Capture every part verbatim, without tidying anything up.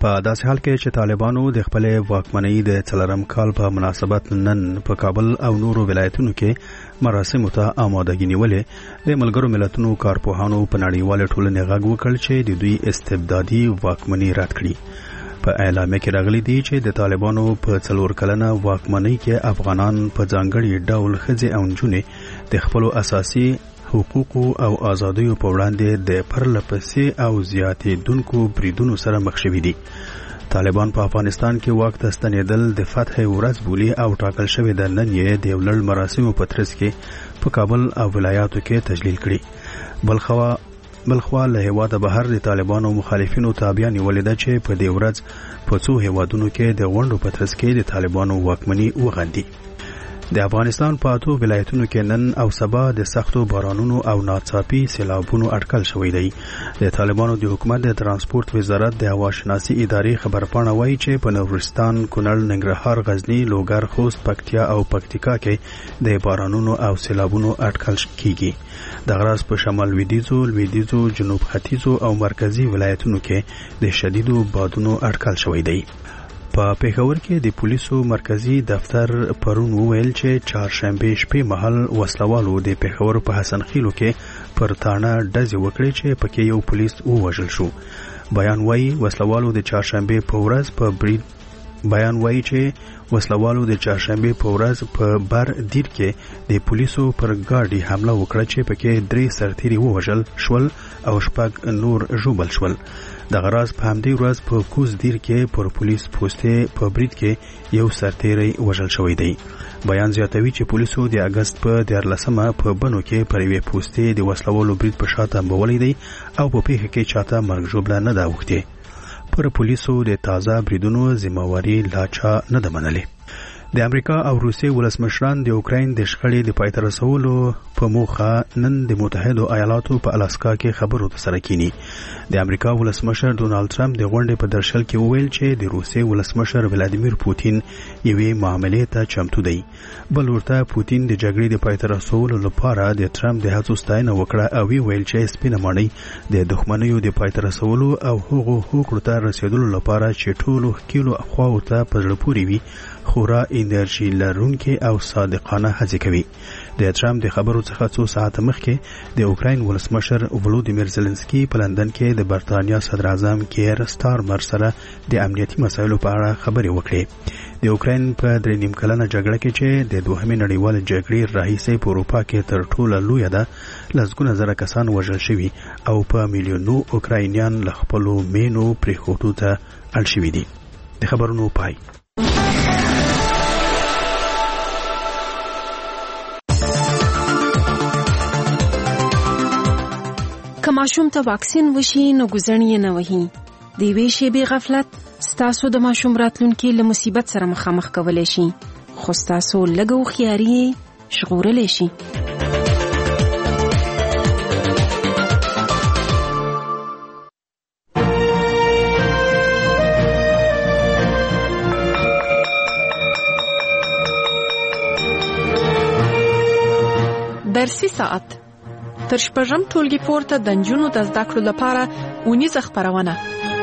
په داسې حال کې چې طالبانو د خپلې واکمنۍ د څلورم کال په مناسبت نن په کابل او نورو ولایتونو کې مراسمو ته آمادګي نیولې د ملګرو ملتونو کارپوهانو په نړیواله ټولنې غږ وکړ چې د دوی استبدادي واکمنۍ رد کړي. په اعلامیه کې راغلي دي چې د طالبانو په څلور کلنه واکمنۍ کې افغانان په ځانګړي ډول ښځې او نجونې د خپلو اساسي حقوقو او ازادیو په وړاندې د پرلپسې او زیاتېدونکو بریدونو سره مخ شوي دي. طالبان په افغانستان کې واک ته ستنېدل د فتح ورځ بولي او ټاکل شوې ده نن یې د یو لړ مراسمو په ترڅ کې په کابل او ولایاتو کې تجلیل کړي. بلخوا بلخوا له هیواده بهر د طالبانو مخالفینو تابع نیولې ده چې په دې ورځ په څو هیوادونو کې د غونډو په ترڅ کې د طالبانو واکمني وغندي. د افغانستان په اتو ولایتونو کې نن او سبا د سختو بارانونو او ناڅاپي سیلابونو اټکل شوی دی. د طالبانو د حکومت د ترانسپورت وزارت د هواشناسي ادارې خبرپاڼه وایي چې په نورستان، کونړ، ننګرهار، غزني، لوګر، خوست، پکتیا او پکتیکا کې د بارانونو او سیلابونو اټکل کیږي. د غراس په شمال لویدیځو، لویدیځو، جنوب ختیځو او مرکزی ولایتونو کې د شدیدو بادونو اټکل شوی دی. په پېښور کې د پولیسو مرکزی دفتر پرون وویل چې چهارشنبه شپې مهال وسلوالو د پېښور په حسن خیلو کې پر تاڼه ډزې وکړې چې پکې یو پولیس ووژل شو. بیان وایي وسلوالو د چهارشنبه په ورځ په برید بیان وایي چې وسلوالو د چهارشنبه په ورځ په بر دیر کې د پولیسو پر ګاډي حمله وکړه چې پکې درې سرتیري ووژل شول او شپږ نور ژوبل شول. د غراس په همدې ورځ په کوز دیر کې پر پولیس پوستې په برید کې یو سرتیری وژل شوی دی. بیان زیاتوي چې پولیسو د اگست په دیارلسمه په بنو کې پر یوې پوستې د وسلوالو برید په شا تنبولی دی او په پیښه کې چاته مرګ ژوبله نه ده اوښتې. پر پولیسو د تازه بریدونو ذمہواري لا چا نه ده منلې. د امریکا او روسیې ولسمشران د اوکراین د شخړې د پای ته رسولو په موخه نن د متحدو ایالاتو په الاسکا کې خبرو سره کینی. د امریکا ولسمشر ډونالد ټرمپ د غونډې په درشل کې وویل چې د روسیې ولسمشر ولادیمیر پوتین یوې معاملې ته چمتو دی. بل ورته پوتین د جګړې د پای ته رسولو لپاره د ټرمپ د هڅو ستاینه وکړه او ویل چې سپینه ماڼۍ د دښمنیو د پای ته رسولو او هغو حقوقو ته رسیدلو لپاره چې ټولو ښکیلو خواو ته په زړه پورې وي خورا انرژي لرونکي او صادقانه هڅې کوي. د ټرمپ د خبرو څخه څو ساعته مخکې د اوکراین ولسمشر ولودیمیر زلنسکي په لندن کې د برتانیا صدر اعظم کیر سټارمر سره د امنیتي مسایلو په اړه خبرې وکړې. د اوکراین په درې نیم کلنه جګړه کې چې د دوهمې نړیوالې جګړې راهیسې په اروپا کې تر ټوله لویه ده، لسګونه زره کسان وژل شوي او په میلیونو اوکراینیان له خپلو مینو پرېښودو ته اړ شوي دي. د خبرونو پای. که ماشوم ته واکسین وشي نو ګزڼ یې نه وهي. د یوې شېبې غفلت ستاسو د ماشوم راتلونکي له مصیبت سره مخامخ کولی شي، خو ستاسو لږه هوښیاري یې ژغورلی شي. درسي ساعت تر شپږم ټولګي پورته د نجونو د زده کړو لپاره اونیزه خپرونه.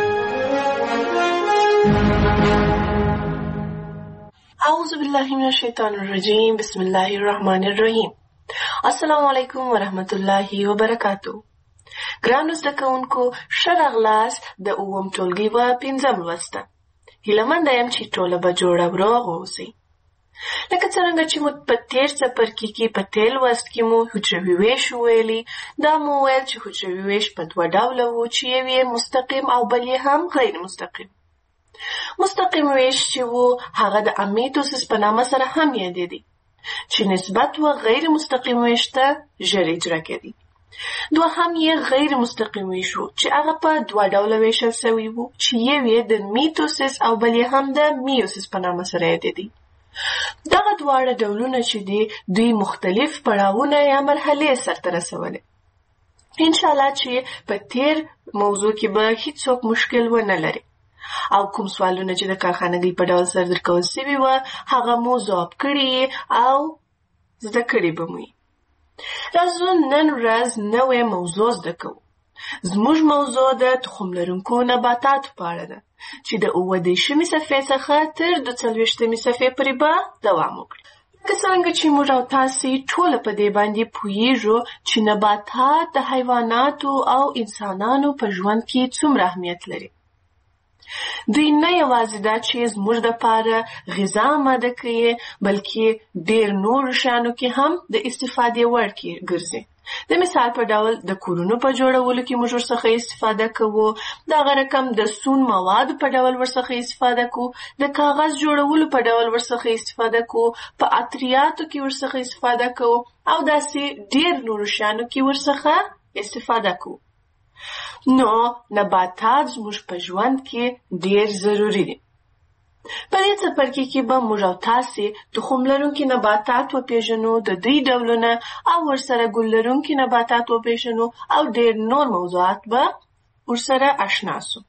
اعوذ بالله من الشیطان الرجیم، بسم الله الرحمن الرحیم. السلام علیکم ورحمت الله وبرکاتو. ګرانو زده کوونکو، ښه راغلاست د اووم ټولګي په پنځم لوست ته. هیله یم چې ټوله به جوړ او روغ اوسئ. لکه څرنګه چې مو په تیر څپرکي کې په تېر لوست کې مو حجروي ویش وویلي، دا مو ویل چې حجروي ویش په دوه ډوله وو چې یو یې مستقیم او بل یې هم غیر مستقیم. مستقیم ویش چې وو هغه د امیتوسس په نامه سره هم یادېدی، چې نسبت و غیر مستقیم ویش ته ژر اجرا کېدی. دوهم یې غیر مستقیم ویش وو چې هغه په دوه ډوله ویشل سوی وو، چې یو یې د میتوسس او بل یې هم د میوسس په نامه سره یادېدی. دغه دواړه ډولونه چې دي دوی مختلف پړاوونه یا مرحلې سرته رسولې. انشاءالله چې په تیر موضوع کې به هیڅوک مشکل ونه لري او کوم سوالونه چې د کارخانګۍ په ډول سره درکول سوي وه هغه مو ځواب کړي او زده کړي به مو. راځو نن ورځ نوې موضوع زده کوو. زموږ موضوع د تخم لرونکو نباتاتو په اړه ده چې د اووه دېرشمې صفحې څخه تر دوه څلوېښتمې صفحې پورې به دوام وکړي. لکه څرنګه چې موږ او تاسې ټوله په دې باندې پوهیږو چې نباتات د حیواناتو او انسانانو په ژوند کې څومره اهمیت لري. دوی نه یوازې دا چې زموږ دپاره غذا آماده کوي، بلکې ډېر نورو شیانو کې هم د استفادې وړ ګرځي. د مثال په ډول د کورونو په جوړولو کې موږ ورڅخه استفاده کوو، دغه رقم د سون موادو په ډول ورڅخه استفاده کوو، د کاغذ جوړولو په ډول ورڅخه استفاده کوو، په عطریاتو کې ورڅخه استفاده کوو او داسې ډېر نورو شیانو کې ورڅخه استفاده کوو. نو نباتات زموږ په ژوند کې ډېر ضروري دي. په دې څپرکي کې به موږ او تاسې تخم لرونکي نباتات وپېژنو، د دوی ډولونه او ورسره ګل لرونکي نباتات وپېژنو او ډېر نور موضوعات به ورسره اشنا سو.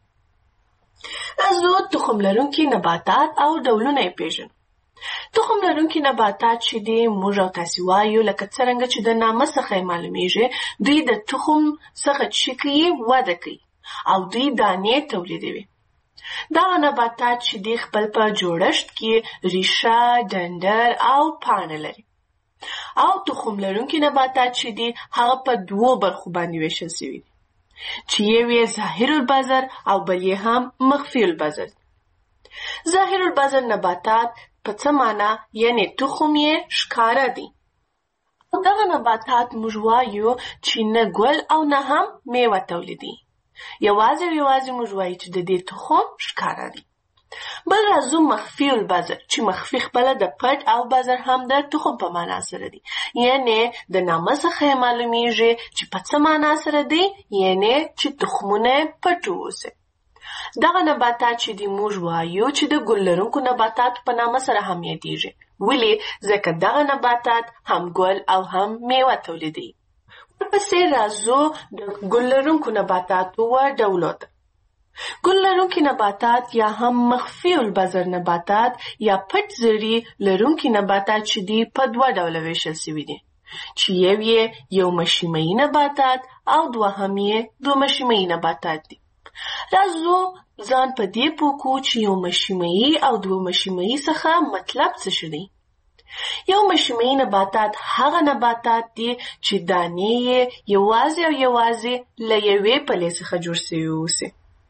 راځو تخم لرونکي نباتات او ډولونه یې پېژنو. تخم لرونکي نباتات چې دي موږ او تاسې وایو، لکه څرنګه چې د نامه څخه یې معلومیږي، دوی د تخم څخه چې کوي وده کوي او دوی دانې تولیدوي. دغه نباتات چې دي خپل په جوړښت کې ریښه، ډنډر او پاڼه لري. او تخم لرونکي نباتات چې دي هغه په دوو برخو باندې ویشل شوي دي چې یو یې ظاهر البذر او بل یې هم مخفي البذر. ظاهر البذر نباتات په څه معنا؟ یعنې تخم یې ښکاره دی. دغه نباتات موږ وایو چې نه ګل او نه هم میوه تولیدي. یوازې یوازې موږ وایو چې د دې تخم ښکاره دی. بل راځو مخفي البذر چې مخفي خپله د پټ او بذر هم د تخم په معنا سره دی. یعنې د نامه څخه یې معلومیږي چې په څه معنا سره دی، یعنې چې تخمونه پټ واوسي. دغه نباتات چې دی موږ وایو چې د ګل لرونکو نباتاتو په نامه سره هم یادیږي. ولې؟ ځکه دغه نباتات هم ګل او هم میوه تولیدوي. ورپسې راځو د ګل لرونکو نباتاتو و ډولو ته. ګل لرونکي نباتات یا هم مخفي البذر نباتات یا پټ زړي لرونکي نباتات چې دي په دوه ډوله ویشل شوي دي، چې یو یې یو مشیمه‌ایي نباتات او دوهم یې دوه مشیمه‌ایي نباتات دي. راځو ځان په دې پوه کړو چې یو مشیمه‌ایي او دوه مشیمه‌ایي څخه مطلب څه شی دی. یو مشیمه‌ایي نباتات هغه نباتات دي چې دانې یې یوازې او یوازې له یوې پلې څخه جوړ شوي اوسي،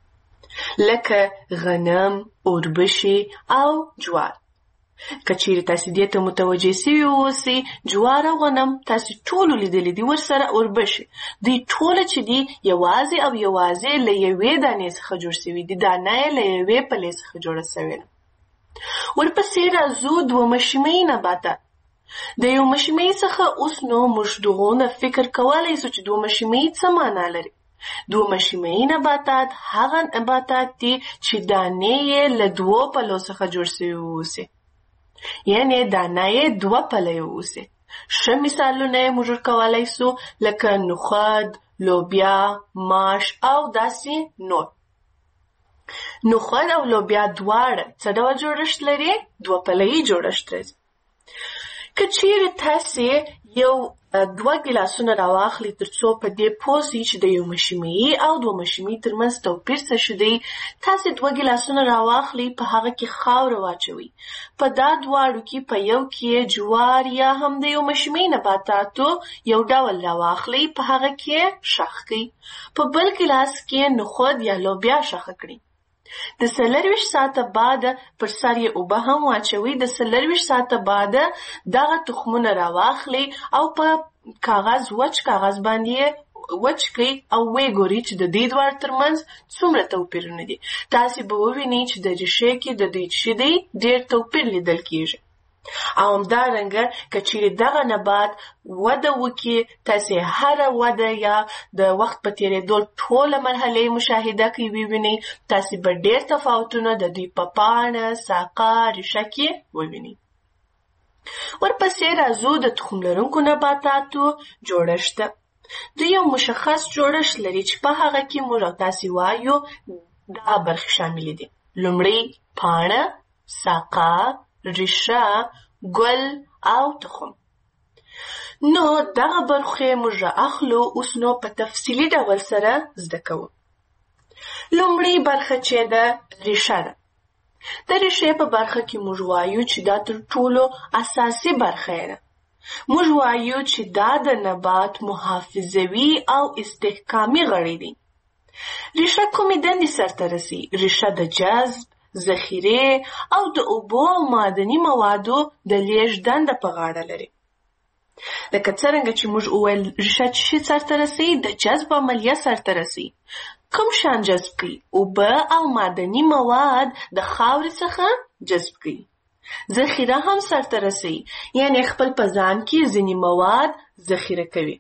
لکه غنم، اوربشې او جوار. که چیرې تاسې دې ته متوجه سوي اوسئ، جوار او غنم تاسې ټولو لیدلي دي، ورسره اوربشې، دوی ټوله چې دي یوازې او یوازې له یوې دانې څخه جوړ شوي دي، دانه یې له یوې پلې څخه جوړه شوې ده. ورپسې راځو دوه مشیمه‌ایي نباتات. د یو مشیمه‌ایي څخه اوس نو موږ دغونه فکر کولی سو چې دوه مشیمه‌ایي څه معنا لري. دوه مشیمه‌ایي نباتات هغه نباتات دي چې دانې یې له دوو پلو څخه جوړ شوي اوسي، یعنې دانه یې دوه پلې اوسي. ښه مثالونه یې موږ کولی سو لکه نخود، لوبیا، ماش او داسې نور. نخود او لوبیا دواړه څه ډول جوړښت لري؟ دوه پله‌یي جوړښت لري. که چیرې تاسې یو دوه ګیلاسونه راواخلئ تر څو په دې پوه سئ چې د یو مشیمه‌ایي او دوه مشیمه‌ایي ترمنځ توپیر څه شی دی، تاسې دوه ګیلاسونه راواخلئ، په هغه کې خاوره واچوئ. په دا دواړو کې په یو کې جوار یا هم د یو مشیمه‌ایي نباتاتو یو ډول راواخلئ، په هغه کې شخ کړئ. په بل ګیلاس کې نخود یا لوبیا شخه کړئ. د څلرویشت ساعته بعد پر سر یې اوبه هم واچوئ. د څلرویشت ساعته بعد دغه تخمونه راواخلئ او په کاغذ وچ کاغذ باندې وچ کړئ او ویې ګورئ چې د دې دواړو ترمنځ څومره توپیرونه دي. تاسې به ووینئ چې د ریښې کې د دوی چې دی ډېر توپیر لیدل کېږي. او همدارنګه که چیرې دغه نبات وده وکړي، تاسې هره وده یا د وخت په تېرېدو ټوله مرحلې مشاهده کوئ، ووینئ تاسې به ډېر تفاوتونه د دوی په پاڼه، ساقه، ریښه کې ووینئ. ورپسې راځو د تخم لرونکو نباتاتو جوړښت ته. دوی یو مشخص جوړښت لري چې په هغه کې موږ او تاسې وایو دا برخې شاملې دي. لومړی پاڼه، ساقه، ریښه، ګل او تخم. نو دغه برخې موږ اخلو اوس نو په تفصیلي ډول سره زده کوو. لومړی برخه چې ده ریشه ده. د ریشې په برخه کې موږ وایو چې دا تر ټولو اساسي برخه ده. موږ وایو چې دا د نبات محافظوي او استحکامي غړي دي. ریشه کومې دندې سرته رسي؟ ریشه د جذب، ذخیره او د اوبو او معدني موادو د لیږد دنده په غاړه لري. لکه څرنګه چې موږ وویل ریشه چې شي سرته رسي؟ د جذب عملیه سرته رسي. کوم شان جذب کوي؟ اوبه او معدني مواد د خاورې څخه جذب کوي. ذخیره هم سرته رسي، یعنی خپل په ځان کې ځینې مواد ذخیره کوي.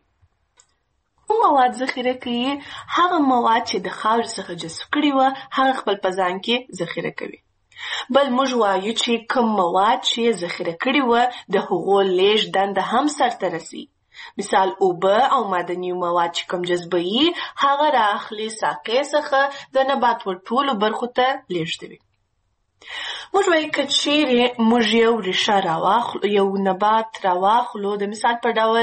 کوم مواد ذخیره کوي؟ هغه مواد چې د خاورې څخه جذب کړي وه هغه خپل په ځان کې ذخیره کوي. بل موږ وایو چې کوم مواد چې ذخیره کړي وه د هغو لیږد دنده هم سرته رسي. مثال اوبه او معدني مواد چې کوم جذبوي هغه رااخلي ساقې څخه د نبات ور ټولو برخو ته لیږدوي. موږ وایو که چیرې موږ یو ریشه راواخلو، یو نبات راواخلو، د مثال په ډول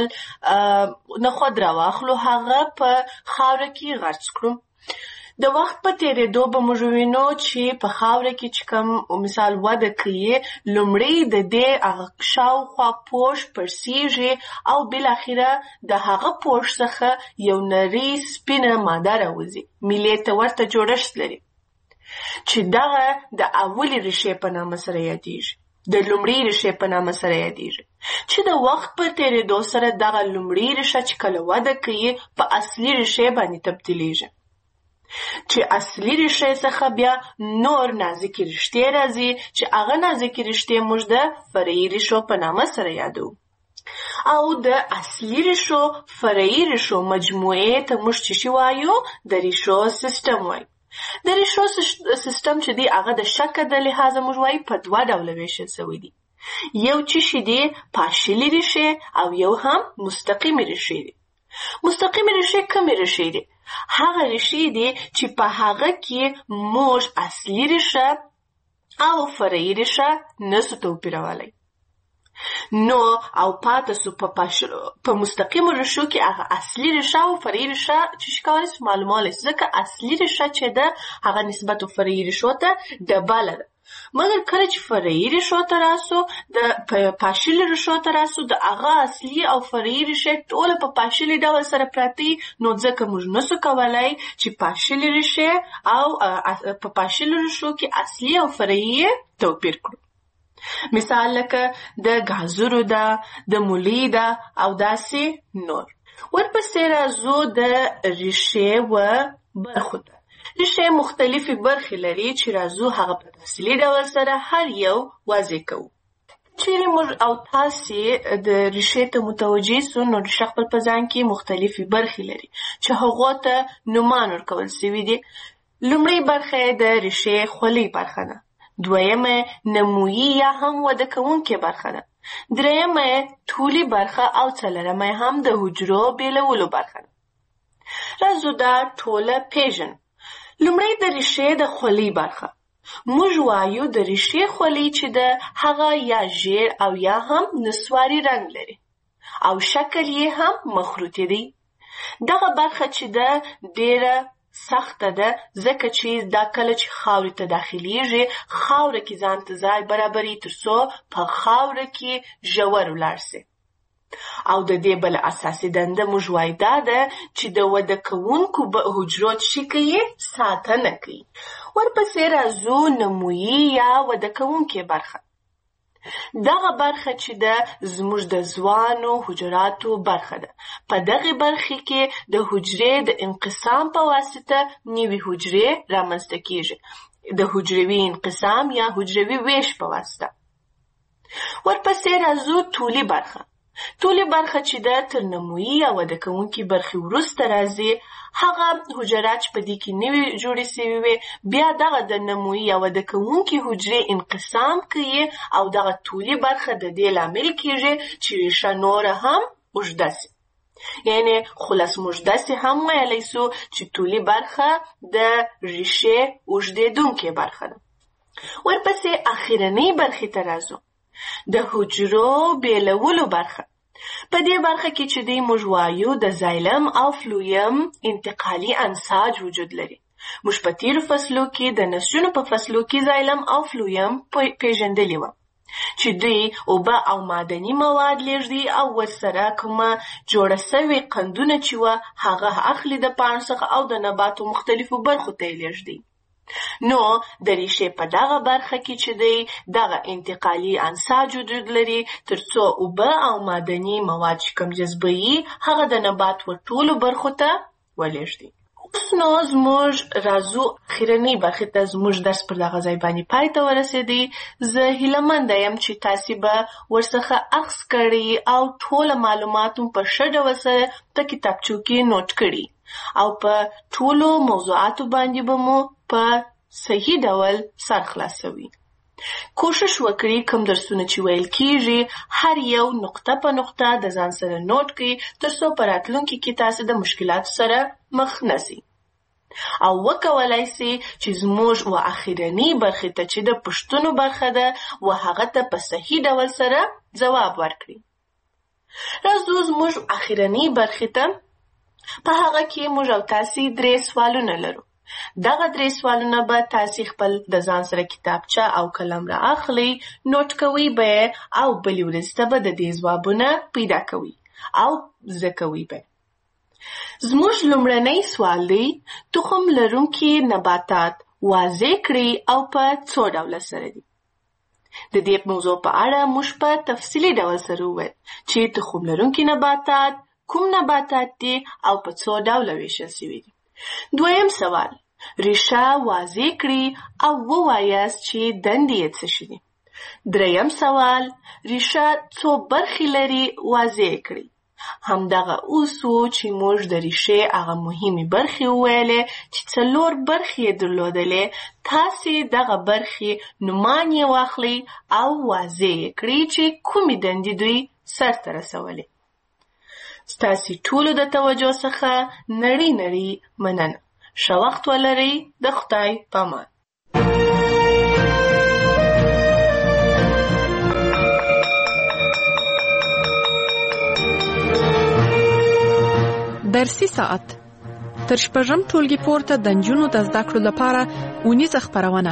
نخود راواخلو، هغه په خاوره کې غرس کړو. د وخت په تېرېدو به موږ وینو چې په خاوره کې چې کوم مثال وده کوي، لومړی د دې هغه شاوخوا پوښ پړسیږي او بالاخره د هغه پوښ څخه یو نرۍ سپینه ماده راوځي، میلې ته ورته جوړښت لري چې دغه د اولې ریشې په نامه سره یادیږي، د لومړۍ ریشې په نامه سره یادیږي، چې د وخت په تېرېدو سره دغه لومړۍ ریشه چې کله وده کوي په اصلي ریشې باندې تبدیلیږي، چې اصلي ریشې څخه بیا نور نازکې رشتې راځي چې هغه نازکې رشتې موږ د فرعي ریشو په نامه سره یادو. او د اصلي ریشو فرعي ریشو مجموعې ته موږ چې شي وایو؟ د ریشو سیستم وایو. د ریشو سیستم چې دی هغه د شکل د لحاظه موږ وایو په دوه ډوله ویشل شوی دی. یو چې شي دی پاشلي ریشې او یو هم مستقیمې ریشې دي. مستقیمې ریشې کومې ریشې دي؟ هغه ریشې دي چې په هغه کې موږ اصلي ریشه او فرعي ریشه نسو توپیرولی. نو او پاته سو په پاشلو په مستقیمو ریشو کې هغه اصلي ریشه او فرعي ریشه چې شکاري معلوماله ځکه اصلي ریشه چې ده هغه نسبت فرعي ریشو ته ډبله ده. مګر کله چې فرعي ریشو ته راسو، د پاشلي ریشو ته راسو، د هغه اصلي او فرعي ریشې ټوله په پاشلي ډول سره پراته، نو ځکه موږ نسو کولای چې پاشلي ریشې او په پاشلي ریشو کې اصلي او فرعي توپیر کړو. مثال لکه د ګازرو ده، د مولی ده او داسې نور. ورپسې راځو د ریشې و برخو ته. ریشې مختلفې برخې لري چې راځو هغه په تفصیلي ډول سره هر یو واضح کوو. چیرې موږ او تاسې د ریشې ته متوجه سو، نو ریشه خپل په ځان کې مختلفې برخې لري چې هغو ته نومان ورکول سوي دي. لومړۍ برخه د ریشې خولۍ برخه ده. دویمه نمویي یا هم وده کوونکې برخه ده. درېیمه طولي برخه او څلورمه هم د حجرو بیلولو برخه ده. راځو دا ټوله پیژنو. لومړی د ریشې د خولۍ برخه. موږ وایو د ریشې خولۍ چې ده هغه یا ژیړ او یا هم نسواري رنګ لري او شکل یې هم مخروطي دی. دغه برخه چې ده ډېره سخته ده ځکه چې دا کله چې خاورې ته داخلیږي خاوره کې ځان ته ځای برابري تر څو په خاوره کې ژور ولاړ سي. او د دې بله اساسي دنده موږ وایو دا ده چې د وده کوونکو حجرو چې کوي ساتنه کوي. ورپسې راځو نمویي یا وده کوونکې برخه. دغه برخه چې ده زموږ د ځوانو حجراتو برخه ده. په دغه برخه کې د حجرې د انقسام په واسطه نوې حجرې رامنځته کیږي، د حجروي انقسام یا حجروي ویش په واسطه. ورپسې راځو طولي برخه. طولي برخه چې ده تر نمویي یا وده کوونکې برخې وروسته راځي. هغه حجرات چې په دې کې نوې جوړې سوي وي بیا دغه د نمویي یا وده کوونکې حجرې انقسام کوي او دغه طولي برخه د دې لامل کیږي چې ریشه نوره هم اوږده سي. یعنې خلاص موږ داسې هم ویلی سو چې طولي برخه د ریشې اوږدېدونکې برخه ده. ورپسې اخرنۍ برخې ته راځو. د حجرو بیلولو برخه. په دې برخه کې چې دی موږ وایو د زایلم او فلویم انتقالي انساج وجود لري. موږ په تیرو فصلو کې د نسجونو په فصلو کې زایلم او فلویم پیژندلي وو چې دوی اوبه او معدني مواد لیږدي او ورسره کومه جوړه سوې قندونه چې وه هغه اخلي د پاڼو څخه او د نباتو مختلفو برخو ته یې لیږدي. نو د ریښې په دغه برخه کې چې دی دغه انتقالي انساج وجود لري تر څو اوبه او معدني مواد چې کوم جذبوي هغه د نبات ټولو برخو ته ولیږدي. اوس نو زموږ راځو اخرنۍ برخې ته. زموږ درس پر دغه ځای باندې پای ته ورسېدی. زه هیلهمنده یم چې تاسې به ورڅخه اخذ کړي او ټوله معلومات مو په ښه ډول سره په کتابچو کې نوټ کړي او په ټولو موضوعاتو باندې به مو په صحیح ډول سر خلاصوي. کوشش وکړئ کوم درسونه چې ویل کیږي هر یو نقطه په نقطه د ځان سره نوٹ کړئ تر څو په راتلونکي کې تاسو د مشکلاتو سره مخ نشئ او وکولای شئ چې زموږ و اخرنۍ برخې ته چې د پوښتنو برخه ده و هغه ته په صحیح ډول سره ځواب ورکړئ. راځو زموږ اخرنۍ برخې ته. په هغه کې موږ او تاسې درې سوالونه لرو. دغه درې سوالونه به تاسې خپل د ځان سره کتابچه او قلم را اخلئ، نوٹ کوئ به او بلې ورځې ته به د دې ځوابونه پیدا کوئ او زده کوئ به. زموږ لومړنی سوال دی تخم لرونکي نباتات واضح کړئ او په څو ډوله سره دي. د دې موضوع په اړه موږ په تفصیلي ډول سره وویل چې تخم لرونکي نباتات کوم نباتات دي او په څو ډوله ویشل شوي دي. دویم سوال ریښه واضح کړئ او ووایاست چې دندې یې څه شي دي. دریم سوال ریښه څو برخې لري واضح کړئ. همدغه اوس و چې موږ د ریښې هغه مهمې برخې وویلې چې څلور برخې یې درلودلې. تاسې دغه برخې نومان یې واخلئ او واضح یې کړئ چې کومې دندې دوی سرته رسولې. ستاسې ټولو د توجه څخه نړۍ نړۍ مننه. ښه وخت ولرئ. د خدای په امان. درسي ساعت تر شپږم ټولګي پورته د نجونو د زده کړو لپاره اونیزه خپرونه.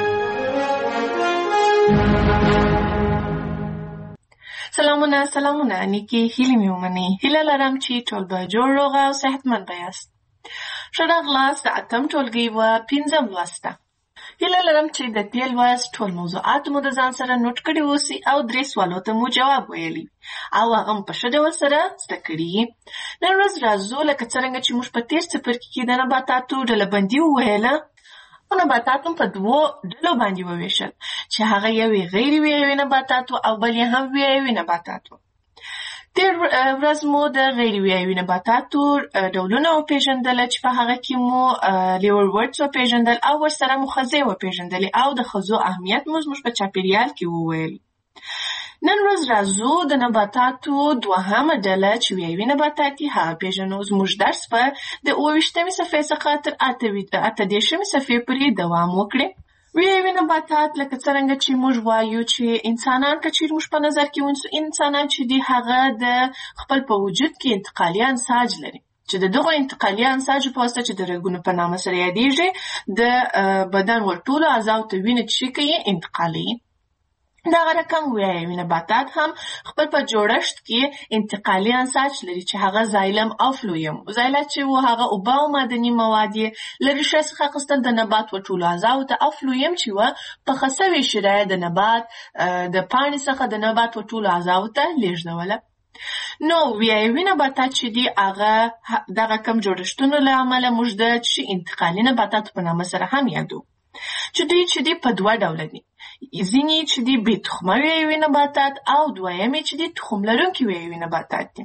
سلامونه سلامونه نیکي هیلې مې ومنئ. هیله لرم چې ټول به جوړ روغ او صحتمند به یاست. ښه راغلاست د اتم ټولګي و پنځم لوست ته. هیله لرم چې د دې لوست ټول موضوعات مو د ځان سره نوٹ کړي اوسي او درې سوالو ته مو جواب ویلی او هغه په ښه ډول سره زده کړي. نن ورځ راځو لکه څرنګه چې موږ په تېر څپرکي کې د نباتاتو ډلبندي وویله او نباتات هم په دوو ډلو باندې وویشل چې هغه یوې غیر ویایوي نباتاتو او بل یې هم ویایوي نباتاتو. تېر ورځ مو د غیر ویایوي نباتاتو ډولونه وپېژندله چې په هغه کې مو لیورورډز وپېژندل او ورسره مو خزې وپېژندلې او د خزو اهمیت مو زموږ په چاپېریال کې وویلي. نن ورځ راځو د نباتاتو دوهمه ډله چې ویایوي نباتات دي هغه پېژنو. زموږ درس به د اووه ویشتمې صفحې څخه تر اته دېرشمې صفحې پورې دوام وکړي. ویایوي نباتات لکه څرنګه چې موږ وایو چې انسانان که چیرې موږ په نظر کې ونیسو انسانان چې دي هغه د خپل په وجود کې انتقالي انساج لري چې د دغو انتقالي انساجو په واسطه چې د رګونو په نامه سره یادېږي د بدن ور ټولو اعضاو ته وینه چې کوي انتقالوي. دغه رقم ویایوي نباتات هم خپل په جوړښت کې انتقالي انساج لري چې هغه زایلم او فلویم. زایلم چې و هغه اوبه او معدني مواد یې له ریښې څخه اخیستل د نبات و ټولو اعضاو ته او فلویم چې و پخه سوې شیره د نبات د پاڼې څخه د نبات و ټولو اعضاو ته لیږدوله. نو ویایوي نباتات چې دي هغه دغه کم جوړښتونو له امله موږ د انتقالي نباتاتو په نامه سره هم یادو چې دوی چې دي په دوه ډوله دي. ځینې چې دي بې تخمه ویایوي نباتات او دویمې چې دي تخم لرونکي ویایوي نباتات دي.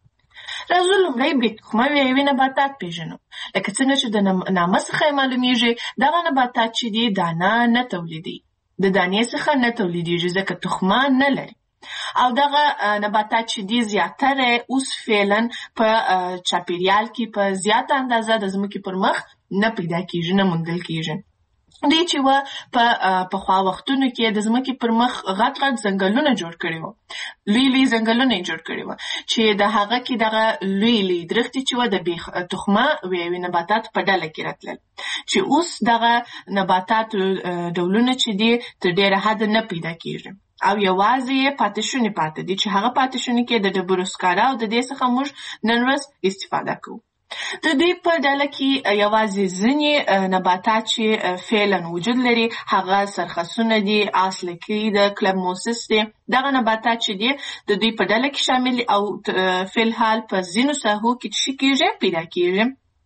راځو لومړی بې تخمه ویایوي نباتات پېژنو. لکه څنګه چې د نامه څخه یې معلومیږي دغه نباتات چې دي دانه نه تولیدوي، د دانې څخه نه تولیدېږي ځکه تخمه نه لري او دغه نباتات چې دي زیاتره اوس فعلا په چاپېریال کې په زیاته اندازه د ځمکې پر مخ نه پیدا کېږي، نه موندل کېږي. دی چې و په پخوا وختونو کې د ځمکې پر مخ غټ غټ ځنګلونه جوړ کړي وو، لوی لوی ځنګلونه یې جوړ کړي وو چې د هغه کې دغه لوی لوی درختې چې و د بې تخمه وې نباتاتو په ډله کې راتلل، چې اوس دغه نباتاتو ډولونه چې دي تر ډېره حده نه پیدا کېږي او یوازې یې پاتې شوني پاتې دي چې هغه پاتې شوني کې د ډبرو سکاره او د دې څخه موږ نن ورځ استفاده کوو. د دې په ډله کې یوازې ځینې نباتات چې فعلا وجود لري هغه سرخسونه دي، آس لکۍ ده، کلبموسس دي. دغه نباتات چې دي د دوی په ډله کې شامل دي او فعلحال په ځینو ساحو کې څه کېږي پیدا کېږي.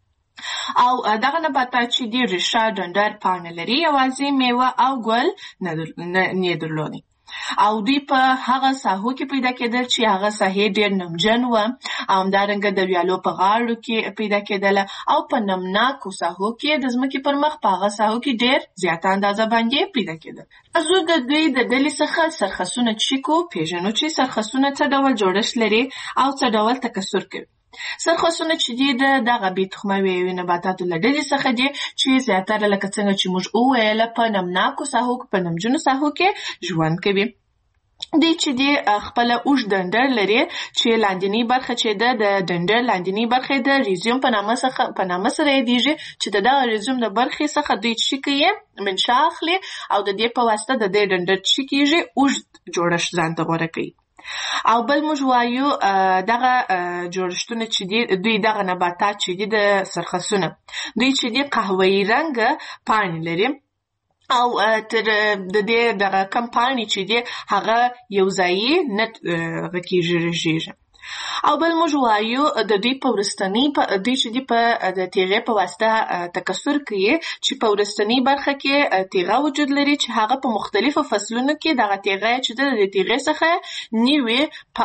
او دغه نباتات چې دي ریښه، ډنډر، پاڼه لري، یوازې میوه او ګل نه درلودي او دوی په هغه ساحو کې پیدا کېدل چې هغه ساحې ډېر نمجن وه او همدارنګه د ویالو په غاړو کې پیدا کېدله او په نمناکو ساحو کې د ځمکې پر مخ په هغه ساحو کې ډېر زیاته اندازه باندې پیدا کېدل. زه د دوی د ډلې څخه سرخسونه چیکو پیژنو چې سرخسونه څه ډول جوړښت لري او څه ډول تکثر کوي. سرخسونه چې دي د دغه بې تخمه ویوي نباتاتو له ډلې څخه دي چې زیاتره لکه څنګه چې موږ وویله په نمناکو ساحو په نمجنو ساحو کې ژوند کوي. دی چې دی خپله اوږد ډنډر لري چې لاندینۍ برخه چې ده د ډنډر لاندینۍ برخه د ریزیوم په نامه څخه په نامه سره یادیږي چې د دغه ریزیوم د برخې څخه دوی څه کوي منشا اخلي او د دې په واسطه د دې ډنډر څه کېږي اوږد جوړښت ځان ته غوره کوي. او بل موږ وایو دغه جوړښتونه چې دي دوی دغه نباتات چې دي د سرخسونه دوی چې دي قهوه‌ایي رنګه پاڼې لري او تر د دې دغه کم پاڼې چې دي هغه یو ځایي نه غکېږي رژېږي. او بل موږ وایو د دوی په وروستنۍ دوی چې دي په د تیغې په واسطه تکثر کوي چې په وروستنۍ برخه کې تیغه وجود لري چې هغه په مختلفو فصلونو کې دغه تیغه چې د تیغې څخه نوې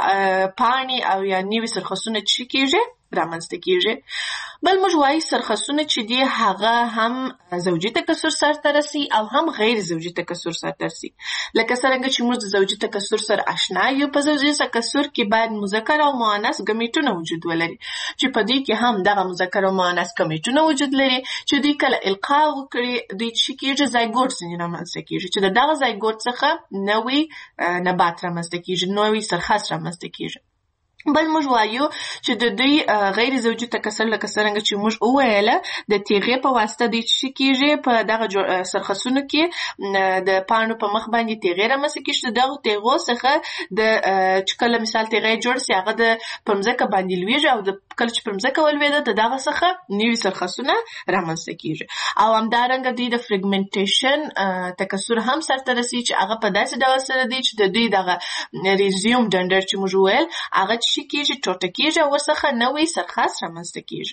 پاڼې او یا نوې سرخسونه چې کېږي رامنځته کېږي. بل موږ وایو سرخسونه چې دي هغه هم زوجي تکثر سرته رسي او هم غیر زوجي تکثر سرته رسي. لکه څرنګه چې موږ د زوجي تکثر سره آشنا یو، په زوجي تکثر کې باید مذکر او مؤنث ګمیټونه وجود ولري چې په دې کې هم دغه مذکر او مؤنث ګمیټونه وجود لري چې دوی کله القا وکړي دوی چې کېږي زایګوټ ځینې رامنځته کېږي چې د دغه زایګوټ څخه نوی نبات رامنځته کېږي، نوی سرخس رامنځته کېږي. بل موږ وایو چې د دوی غیر زوجي تکثر لکه څرنګه چې موږ وویله د تیغې په واسطه دوی څه کېږي په دغه سرخسونو کې د پاڼو په مخ باندې تیغې رامنځته کېږي. د دغو تیغو څخه د چې کله مثال تیغې جوړ سي هغه د پر مځکه باندې لویږي او د کله چې پر مځکه ولوېده د دغه څخه نوي سرخسونه رامنځته کېږي. او همدارنګه دوی د فریګمنټیشن تکثر هم سرته رسي چې هغه په داسې ډول سره دی چې د دوی دغه ریزیوم ډنډر چې موږ وویل هغه شي کېږي ټوټه کېږي او ورڅخه نوی سرخس رامنځته کېږي.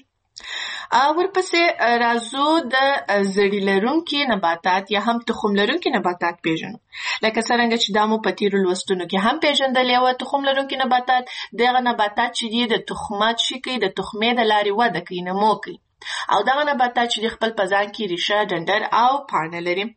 ورپسې راځو د زړي لرونکي نباتات یا هم تخم لرونکي نباتات پیژنو. لکه څرنګه چې دا مو په تیرو لوستونو کې هم پیژندلې وه. تخم لرونکي نباتات دغه نباتات چې دي د تخمات شي کوي د تخمې د لارې وده کوي، نمو کوي او دغه نباتات چې خپل په ځان کې ریښه، ډنډر او پاڼه لري.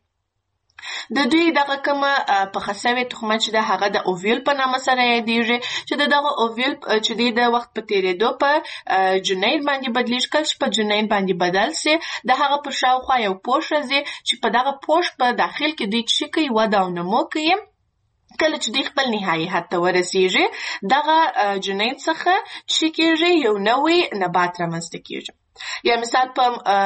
د دوی دغه کومه پخه سوې تخمه چې ده هغه د اوویل په نامه سره یادیږي چې د دغه اوویل چې دی د وخت په تېرېدو په جنین باندې بدلیږي. کله چې په جنین باندې بدل سي د هغه پر شاوخوا یو پوښ راځي چې په دغه پوښ په داخل کې دوی څه کوي وده او نمو کوي. کله چې دوی خپل نهایي حد ته ورسېږي دغه جنین څخه څه کېږي یو نوی نبات رامنځته کېږي. یا مثال په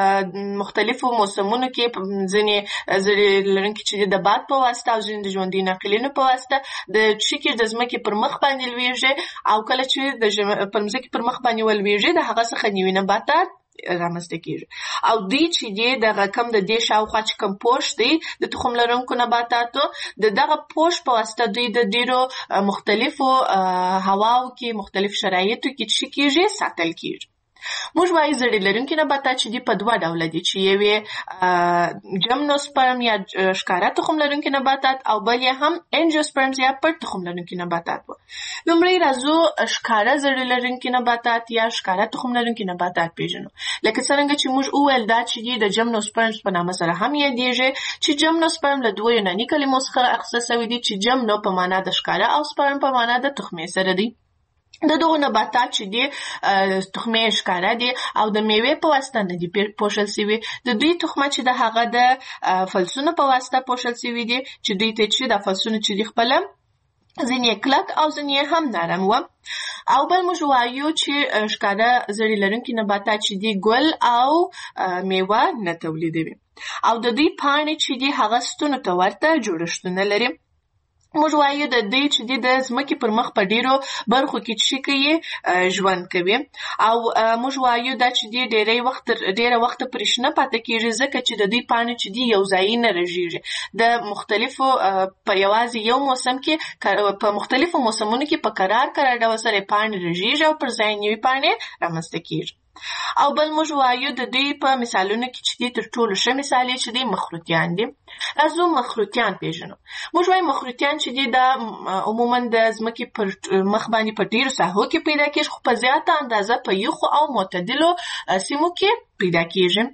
مختلفو موسمونو کې ځینې زړي لرونکي چې د باد په واسطه او ځینې د ژوندي ناقلینو په واسطه د څه کېږي د ځمکې پر مخ باندې لویږي او کله چې د پر ځمکې پر مخ باندې ولویږي د هغه څخه نوي نباتات رامنځته کېږي. او دوی چې دی دغه کم د دې شاوخوا چې کوم پوښ دی د تخم لرونکو نباتاتو د دغه پوښ په واسطه دوی د ډېرو مختلفو هواو کې مختلف شرایطو کې څه کېږي ساتل کېږي. موږ وایو زړي لرونکي نباتات چې دي په دوه ډوله دي چې یو یې جمنوسپرم یا ښکاره تخم لرونکي نباتات او بل یې هم انجیوسپرمز یا پټ تخم لرونکي نباتات وو. لومړی راځو ښکاره زړي لرونکي نباتات یا ښکاره تخم لرونکي نباتات پیژنو. لکه څرنګه چې موږ وویل دا چې دي د جمنوسپرمز په نامه سره هم یادیږي چې جمنوسپرم له دوه یوناني کلمو څخه اخیستل شوی دي چې جمنو په معنا د ښکاره او سپرم په معنا د تخمې سره دی. د دغو نباتات چې دي تخمې ښکاره دي او د میوې په واسطه نه دي پوښل سوي. د دوی تخمه چې د هغه د فلسونو په واسطه پوښل سوي دي چې دوی ته چې د فلسونو چې دي خپله ځینې کلک او ځینې هم نرم و. او بل موږ وایو چې ښکاره زړې لرونکي نباتات چې دي ګل او میوه نه تولیدوي او د دوی پاڼې چې دي هغه ستونو ته ورته جوړښتونه لري. موږ وایو د دوی چې دي د ځمکې پر مخ په ډیرو برخو کې چې کوي ژوند کوي او موږ وایو دا چې دي ډیری وخت ډیره وخت پرې شنه پاتې کېږي ځکه چې د دوی پاڼې چې دي یو ځای نه رژېږي. د مختلفو په یوازې یو موسم کې په مختلفو موسمونو کې په قرار قرار ډول سره پاڼې رژېږي او پر ځای نوې پاڼې رامنځته کېږي. او بل موږ وایو د دوی په مثالونو کې چې دي تر ټولو ښه مثال یې چې دي مخروطیان دي. راځو مخروطیان پیژنو. موږ وایو مخروطیان چې دي دا عموما د ځمکې پر مخ باندې په ډیرو ساحو کې پیدا کېږي خو په زیاته اندازه په یخو او معتدلو سیمو کې پیدا کېږي.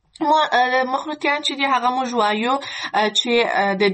مخروطیان چې دي هغه موږ وایو چې د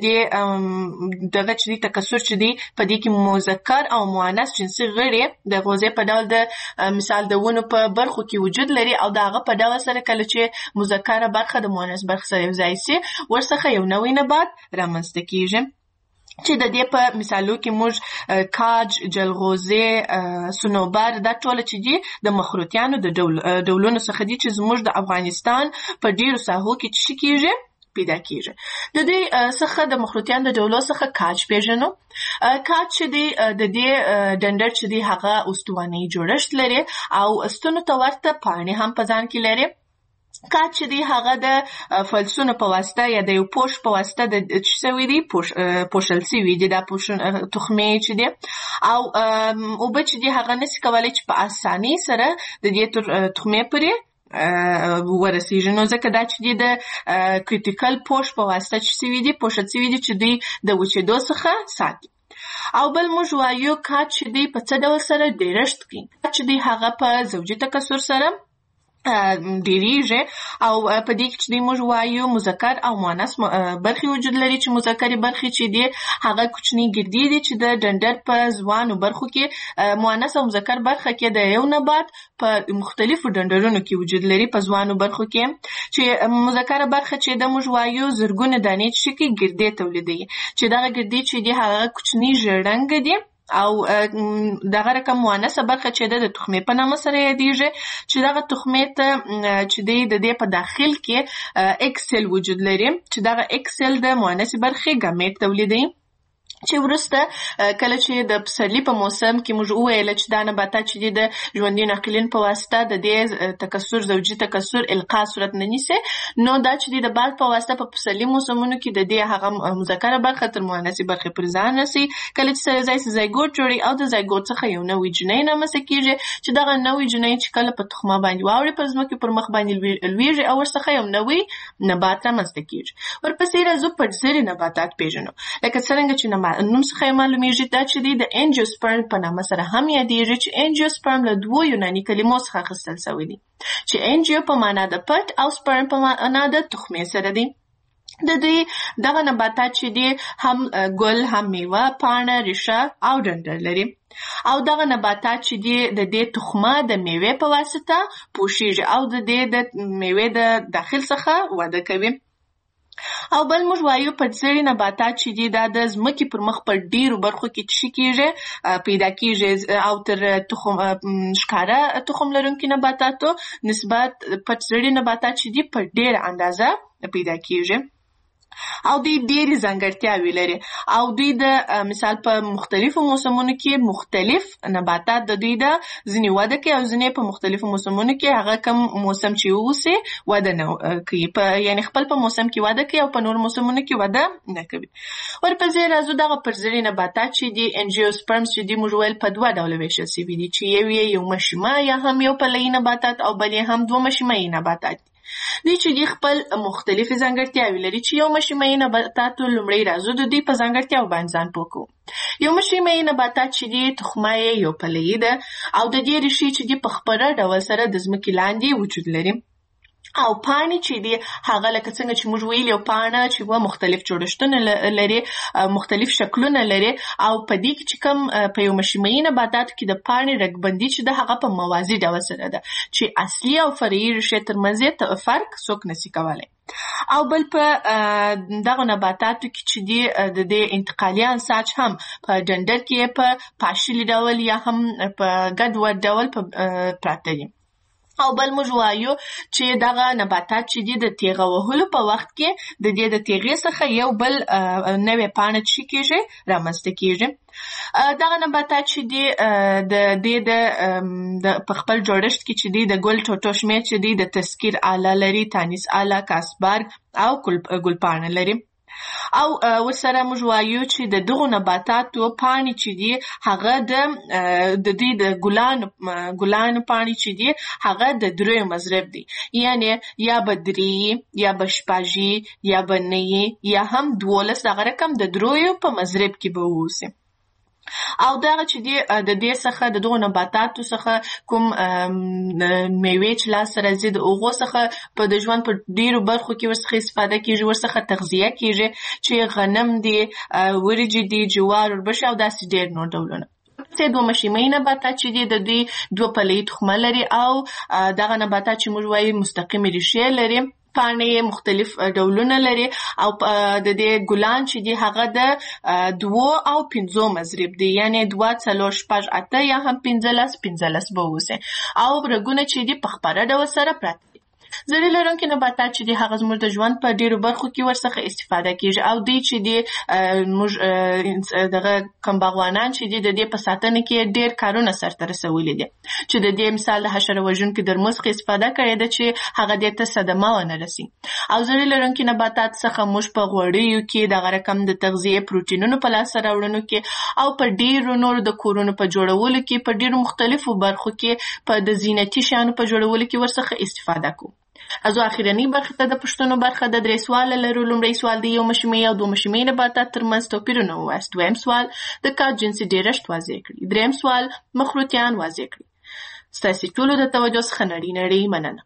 دې دغه چې دي تکثر چې دي په دې کې مذکر او مؤنث جنسي غړي د غوزې په ډول د مثال د ونو په برخو کې وجود لري او د هغه په ډول سره کله چې مذکره برخه د مؤنث برخه سره یوځای سي ورڅخه یو نوی نبات رامنځته کېږي چې د دې په مثالو کې موږ کاج، جلغوزې، صنوبر دا ټول چې دي د مخروطیانو د ډول ډولونو څخه دي چې زموږ د افغانستان په ډیرو ساحو کې چې کېږي پیدا کېږي. د دې څخه د مخروطیانو د ډولو څخه کاج پیژنو. کاج چې دی د دې ډنډر چې دی هغه استواني جوړښت لري او ستونو ته ورته پاڼې هم په ځان کې لري. کاج چې دی هغه د فلسونو په واسطه یا د یو پوش په واسطه د څه سوي دي پوښل سوي دي دا تخمې چې دي او اوبه چې دي هغه نسي کولی چې په اسانۍ سره د دې تخمې پورې ورسیږي. نو ځکه دا چې دي د کریټیکل پوش په واسطه چې سوي دي پوښل سوي دي چې دوی د وچېدو څخه ساتي. او بل موږ وایو کاج چې دی په څه ډول سره ډیرښت کوي. کاج چې دی هغه په زوجي تکثر سره ډیریږي او په دې کې چې موږ وایو مذکر او مؤنث برخې وجود لري چې مذکرې برخې چې دي هغه کوچني ګردې دي چې د ډنډر په ځوانو برخو کې مؤنث او مذکر برخه کې د یو نبات په مختلفو ډنډرونو کې وجود لري په ځوانو برخو کې چې مذکر برخه چې د موږ وایو زرګونه دانې چې کې ګردې تولیدوي چې دغه ګردې چې دي هغه کوچني ژړنګ دي او دغه رقم مؤنثه برخه چې د تخمې په نامه سره یادېږي چې دغه تخمې ته چې دی د دې په داخل کې اکسل وجود لري چې دغه اکسل د مؤنثې برخې ګامیټ تولیدوي چې وروسته کله چې د پسرلي په موسم کې موږ وویل چې دا نباتات چې دي د ژوندي ناقلین په واسطه د دې تکثر زوجي تکثر القا صورت نه نیسي نو دا چې دي د باد په واسطه په پسرلي موسمونو کې د دې هغه مذکره برخه تر مؤنثې برخې پورې ځان رسي. کله چې سره ځای زایګوټ جوړي او د زایګوټ څخه یو نوی جنۍ رامنځته کېږي چې دغه نوی جنۍ چې کله په تخمه باندې واوړي په ځمکې پر مخ باندې لویږي او ورڅخه یو نوی نبات رامنځته کېږي. ورپسې راځو پټزري نباتات پیژنو. لکه څرنګه چې نوم څخه معلومیږي دا چې دی د انجیوسپرم په نامه سره هم یادېږي چې انجیوسپرم له دوو یوناني کلمو څخه اخیستل شوی دی چې انجیو په معنا د پټ او سپرم په معنا د تخمې سره دی. د دې دغه نباتات چې دی هم ګل هم میوه پاڼه ریشه او ډنډر لري او دغه نباتات چې دی د دې تخمه د میوې په واسطه پوښیږي او د دې د میوې د داخل څخه وده کوي. او بل موږ وایو پټزري نباتات چې دي دا د ځمکې پر مخ په ډیرو برخو کې چې کېږي پیدا کېږي او تر تخم ښکاره تخم لرونکي نباتاتو نسبت پټزري نباتات چې دي په ډیره اندازه پیدا کېږي او دوی ډېرې ځانګړتیاوې لري او دوی د مثال په مختلفو موسمونو کې مختلف نباتات د دوی د ځینې وده کوي او ځینې په مختلفو موسمونو کې هغه کم موسم چې اوسي وده نه کوي په یعنی خپل په موسم کې وده کوي او په نور موسمونو کې وده نه کوي. ورپسې راځو دغه پرزري نباتات چې دي انجیوسپرمز چې دي موږ ویل په دوه ډوله ویشل سوي دي چې یو یې یو مشیمه یا هم یو پلهیي نباتات او بل یې هم دوه مشیمهیي نباتات دي. دوی چې دي خپل مختلفې ځانګړتیاوې لري چې یو مشیمهیي نباتاتو لومړی راځو د دوی په ځانګړتیاو باندې ځان پوه کوو. یو مشیمهیي نباتات چې دي تخمه یې یو پلهیي ده او د دې ریښې چې دي په خپله ډول سره د ځمکې لاندې وجود لري او پاڼې چې دي هغه لکه څنګه چې موږ ویل یو پاڼه چې و مختلف جوړښتونه لري، مختلف شکلونه لري، او په دې کې چې کوم په یو مشیمیي نباتاتو کې د پاڼې رګبندي چې د هغه په موازي ډول سره ده چې اصلي او فرعي ریښې ترمنځ یې فرق څوک نشي کولی. او بل په دغه نباتاتو کې چې دي د دې انتقالي انساج هم په ډنډر کې په پاشلي ډول یا هم په ګډوډ ډول پراته دي. او بل موږ وایو چې دغه نباتات چې دي د تیغه وهلو په وخت کې د دې د تیغې څخه یو بل نوې پاڼه چې کېږي رامنځته کېږي. دغه نباتات چې دي د دې د په خپل جوړښت کې چې دي د ګل ټوټو شمېر چې دي د تذکیر آله لري، تانیس آله، کاسبارګ او ګلپاڼه لري. او ورسره موږ وایو چې د دغو نباتاتو پاڼې چې دي هغه د د دې د ګلانو ګلانو پاڼې چې دي هغه د دریو مضرب دي، یعنی یا به درې یا به شپږ یا به نه یا هم دولس، دغه رقم د دریو په مضرب کې به اوسي. او دغه چې دی د دې څخه د دغو نباتاتو څخه کوم میوې چې لاسته راځي د هغو څخه په د ژوند په ډیرو برخو کې ورڅخه استفاده کیږي، ورڅخه تغذیه کیږي چې غنم دی، وریجې دي، جوار، وربشې او داسې ډیر نور ډولونه. څه دوه مشیمیي نباتات چې دي د دې دوه پلې تخمه لري، او دغه نباتات چې موږ وایو مستقیمې ریښې لري، پاڼې مختلف ډولونه لري، او د دې ګلان چې دي هغه د دوه او پنځو مضرب دي، یعنی دوه، څلور، شپږ، اته یا هم پنځلس پنځلس به اوسي. او رګونه چې دي په خپره ډول سره پراته دي. زړې لرونکي نباتات چې دي هغه زموږ د ژوند په ډیرو برخو کې ورڅخه استفاده کیږي، او دوی چې دي موږ دغه کوم باغوانان چې دي د دې په ساتنه کې ډیر کارونه سرته رسولي دي، چې د دې مثال د حشره وژونکي درمل څخه استفاده کړې ده چې هغه دې ته صدمه ونه رسي. او زړې لرونکي نباتات څخه موږ په غوړیو کې دغه رقم د تغذیې پروټینونو په لاسته راوړنو کې او په ډیرو نورو د کورونو په جوړولو کې په ډیرو مختلفو برخو کې په د زینتي شیانو په جوړولو کې ورڅخه استفاده کوو. ازو اخیرنی برخه ته د پښتنو برخه د درې سوال لرو. لومړی سوال د یو مشیمیي او دوه مشیمیي نباتات ترمنځ توپیرونه ووایاست. دویم سوال د کار جنسي ډیرښت واضح کړئ. دریم سوال مخروطیان واضح کړئ. ستاسې ټولو د توجه څخه نړۍ نړۍ مننه.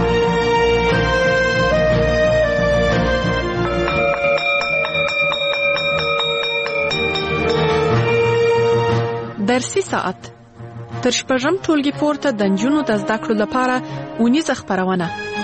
درسي ساعت تر شپږم ټولګي پورته د نجونو د زده کړو لپاره اونیزه خپرونه.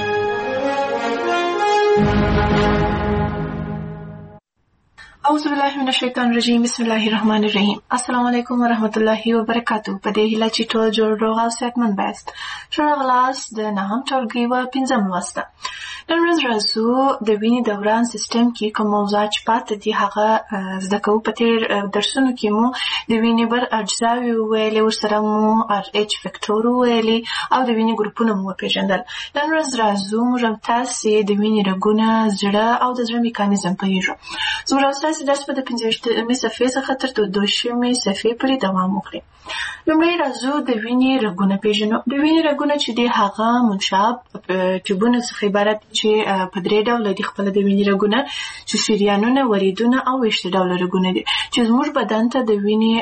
اعوذ بالله من الشیطان الرجیم، بسم الله الرحمن الرحیم. السلام علیکم ورحمۃ اللہ وبرکاتہ. په دې هیله چې ټول جوړ روغ او صحتمند یاست. ښه راغلاست د نهم ټولګي و پنځم لوست. نن ورځ راځو د وینې دوران سیستم کې کوم موضوعات چې پاتې دي هغه زده کوو. په تېر درسونو کې مو د وینې بر اجزاوې وویلې، ورسره مو ار ایچ فکټور وویلې او د وینې ګروپونه مو وپېژندل. نن ورځ راځو موږ او تاسې د وینې رګونه، زړه او د زړه میکانیزم پوهېږو. زموږ او ستاسې درس به د پنځویشتمې صفحې څخه تر دوشمې صفحې پورې دوام وکړي. لومړی راځو د وینې رګونه پېژنو. د وینې رګونه چې دي هغه منشاب ټیوبونو څخه عبارت چې په درې ډوله دي خپله د وینې رګونه، چې شریانونه، وریدونه او ویشته ډوله رګونه دي چې زموږ بدن ته د وینې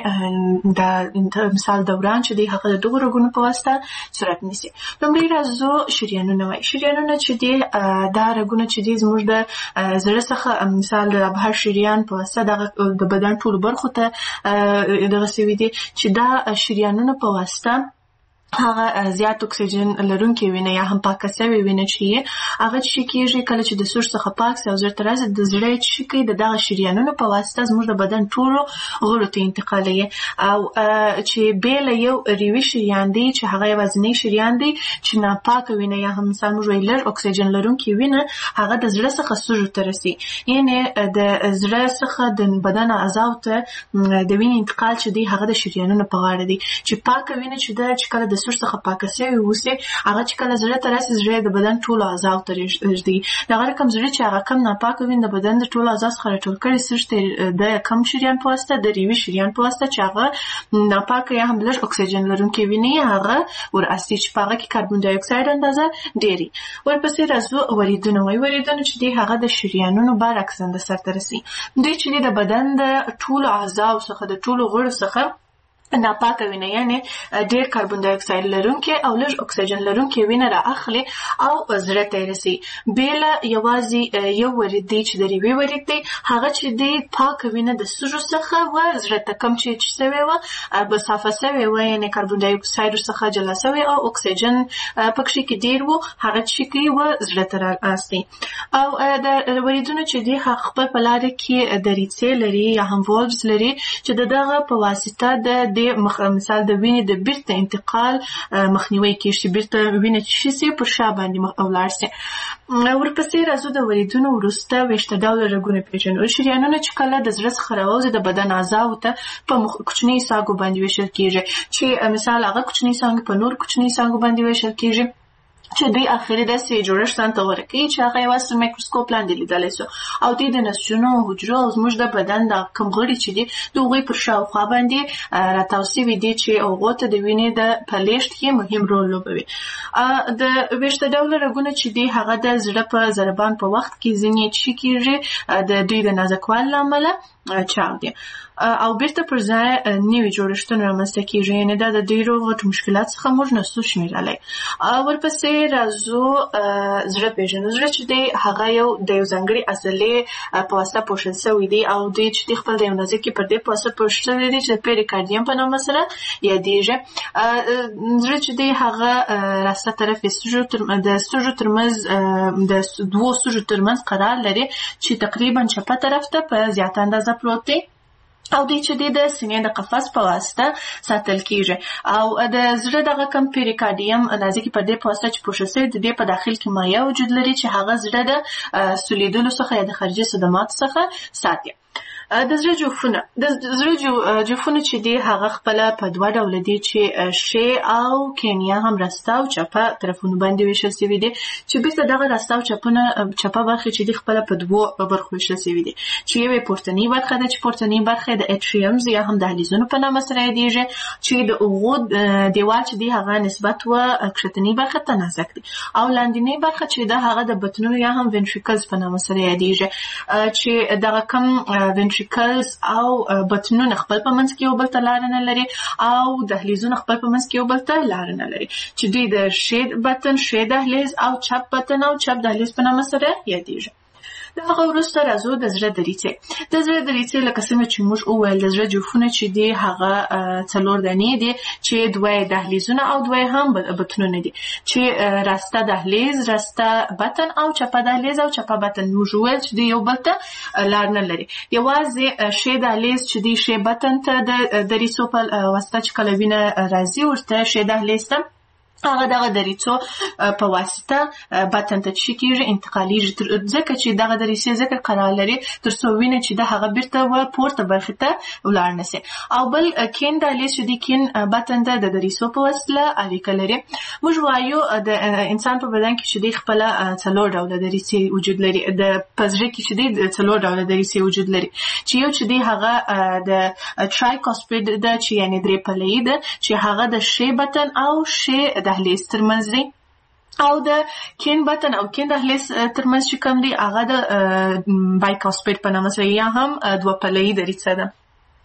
د مثال دوران چې دی هغه د دغو رګونو په واسطه صورت نیسي. لومړی راځو شریانونه وایي. شریانونه چې دي دا رګونه چې دي زموږ د زړه څخه مثال د ابهر شریان په واسطه دغه د بدن ټولو برخو ته دغه سوي دي چې دا شریانونه په واسطه هغه زیات اکسیجن لرونکي وینه یا هم پاکه سوې وینه چې هغه چې کېږي کله چې د سور څخه پاک سي او زړه ته راځي، د زړه چې کوي د دغه شریانونو په واسطه زموږ د بدن ټولو غړو ته انتقالوي. او چې بېله یو ریوي شریان دی چې هغه یوازینی شریان دی چې ناپاکه وینه یا هم مثال موږ وایو لږ اکسیجن لرونکي وینه هغه د زړه څخه سږو ته رسي. یعنې د زړه څخه د بدن اعضاو ته د وینې انتقال چې دی هغه د شریانونو په غاړه دی. چې پاکه وینه چې ده چې کله د سور څخه پاکه سوې اوسي هغه چې کله زړه ته راسي، زړه د بدن ټولو اعضاو ته رږدي. دغه رقم زړه چې هغه کم ناپاکه وینه د بدن د ټولو اعضاو څخه راټول کړي سږ ته د کم شریان په واسطه، د ریوي شریان په واسطه چې هغه ناپاکه یا هم لږ اکسیجن لرونکي وینې هغه وراسي چې په هغه کې کاربن ډای اکساید اندازه ډېري. ورپسې راځو وریدونه وایي. وریدونه چې دي هغه د شریانونو برعکس اندازه سرته رسي. دوی چې د بدن د ټولو اعضاو څخه د ټولو غړو څخه ناپاکه وینه یعنی ډیر کاربن ډای اکساید لرونکي او لږ اکسیجن لرونکي وینه را اخلي او زړه ته رسي. بیل یوازې یو ورید دی چې د ریوي ورید دی هغه چې دی پاکه وینه د سږو څخه و زړه ته کم چې چې سوی و به صافه سوی و یعنی کاربن ډای اکساید څخه جلا سوی او اکسیجن پکې کې ډیر و هغه چې کې و زړه ته راځي. او د وریدونو چې دی خپل په لار کې دریڅې لري یا هم والوز لري چې دغه په واسطه د مثال د وینې د بیرته انتقال مخنیوي کیږي چې بیرته وینه چې شي پر شا باندې ولاړ شي. ورپسې راځو د وریدونو وروسته ویشته ډوله رګونه پیژنو. شریانونه چې کله د زړه څخه راوځي د بدن اعضاو ته په کوچني ساګو باندې ویشل کیږي چې مثال هغه کوچني ساګ په نور کوچني ساګو باندې ویشل کیږي چې دوی اخري داسې جوړښت ته ورکوي چې هغه یوازې میکروسکوپ لاندې لیدلی سو او دوی د نسجونو حجرو او زموږ د بدن د کوم غړي چې دي د هغوی پر شاوخوا باندې راتاو سوي دي چې هغو ته د وینې د په لیږد کې مهم رول لوبوي. د ویشته ډوله رګونه چې دي هغه د زړه په ضربان په وخت کې ځینې چې کېږي د دوی د نازکوالي له امله چاودي او بیرته پر ځای نوي جوړښتونه رامنځته کېږي یعنې دا د ډېرو غټو مشکلات څخه موږ نسو شمېرلی. ورپسې راځو زړه پېژنو. زړه چې دی هغه یو د یو ځانګړي عضلې په واسطه پوښل سوی دی او دوی چې دی خپل د یو نازکې پردې په واسطه پوښل سوی دی چې د پیریکارډیم په نامه سره یادېږي. زړه چې دی هغه راسته طرف د سږو ترمنځ د دوو سږو ترمنځ قرار لري چې تقریبا چپه طرف ته په زیاته اندازه پروت دی او دوی چې د سینې د قفس په واسطه ساتل کیږي او د زړه دغه کم پیریکارډیم نازکې پردې په واسطه چې پوښل سوی د دې په داخل کې مایع وجود لري چې هغه زړه د سولیدلو څخه یا د خارجي صدماتو څخه ساتي. د زړه جوفونه د زړه جوفونه چې دی هغه خپل په دوه ډول دي چې شی او کینیا هم راسته او چپه طرفونو باندې ویشل شوي دي چې بیرته دغه راسته او چپونه چپه برخې چې دی خپل په دوو برخو ویشل شوي دي چې یوې پورتنۍ برخه ده چې پورتنۍ برخه د اټریومز یا هم دهلیزونو په نامه سره یادېږي چې د هغو دیوال چې دی هغه نسبت و کښتنۍ برخه ته نازک دی او لاندنۍ برخه چې ده هغه د بطنونو یا هم وینټریکلز په نامه سره یادېږي چې دغه کم وینټریکلز او بطنونه خپل په منځ کې یو بل ته لاره نه لري او دهلیزونه خپل په منځ کې یو بل ته لاره نه لري چې دوی د ښي بطن ښي دهلیز او چپ بطن او چپ دهلیز په نامه سره یادېږي. د هغه وروسته راځو د زړه دریڅې. د زړه دریڅې لکه څنګه چې موږ وویل د زړه جوفونه چې دي هغه څلور دانې دي چې دوه دهلیزونه او دوه هم بطنونه دي چې راسته دهلیز راسته بطن او چپه دهلیز او چپه بطن. موږ وویل چې دوی یو بل ته لار نه لري یوازې ښي دهلیز چې دی ښي بطن ته د دریڅو په واسطه چې کله وینه راځي ورته ښي دهلیز ته هغه دغه دریڅو په واسطه بطن ته چې کېږي انتقالیږي ځکه چې دغه دریڅې ځکه قرار لري تر څو وینه چې ده هغه بیرته و پورته برخې ته ولاړ نه سي. او بل کین دهلیز چې دی کین بطن ته د دریڅو په وسیله اړیکه لري. موږ وایو د انسان په بدن کې چې دی خپله څلور ډوله دریڅې وجود لري د په زړه کې چې دی څلور ډوله دریڅې وجود لري چې یو چې دی هغه د ټرایکاسپید ده چې یعنې درې پلهیي ده چې هغه د ښي بطن او ښي دهلیز ترمنځ دی او د کین بطن او کین دهلیز ترمنځ چې کوم دی هغه د بایکاسپید په نامه سره یا هم دوه پلهیي دریڅه ده.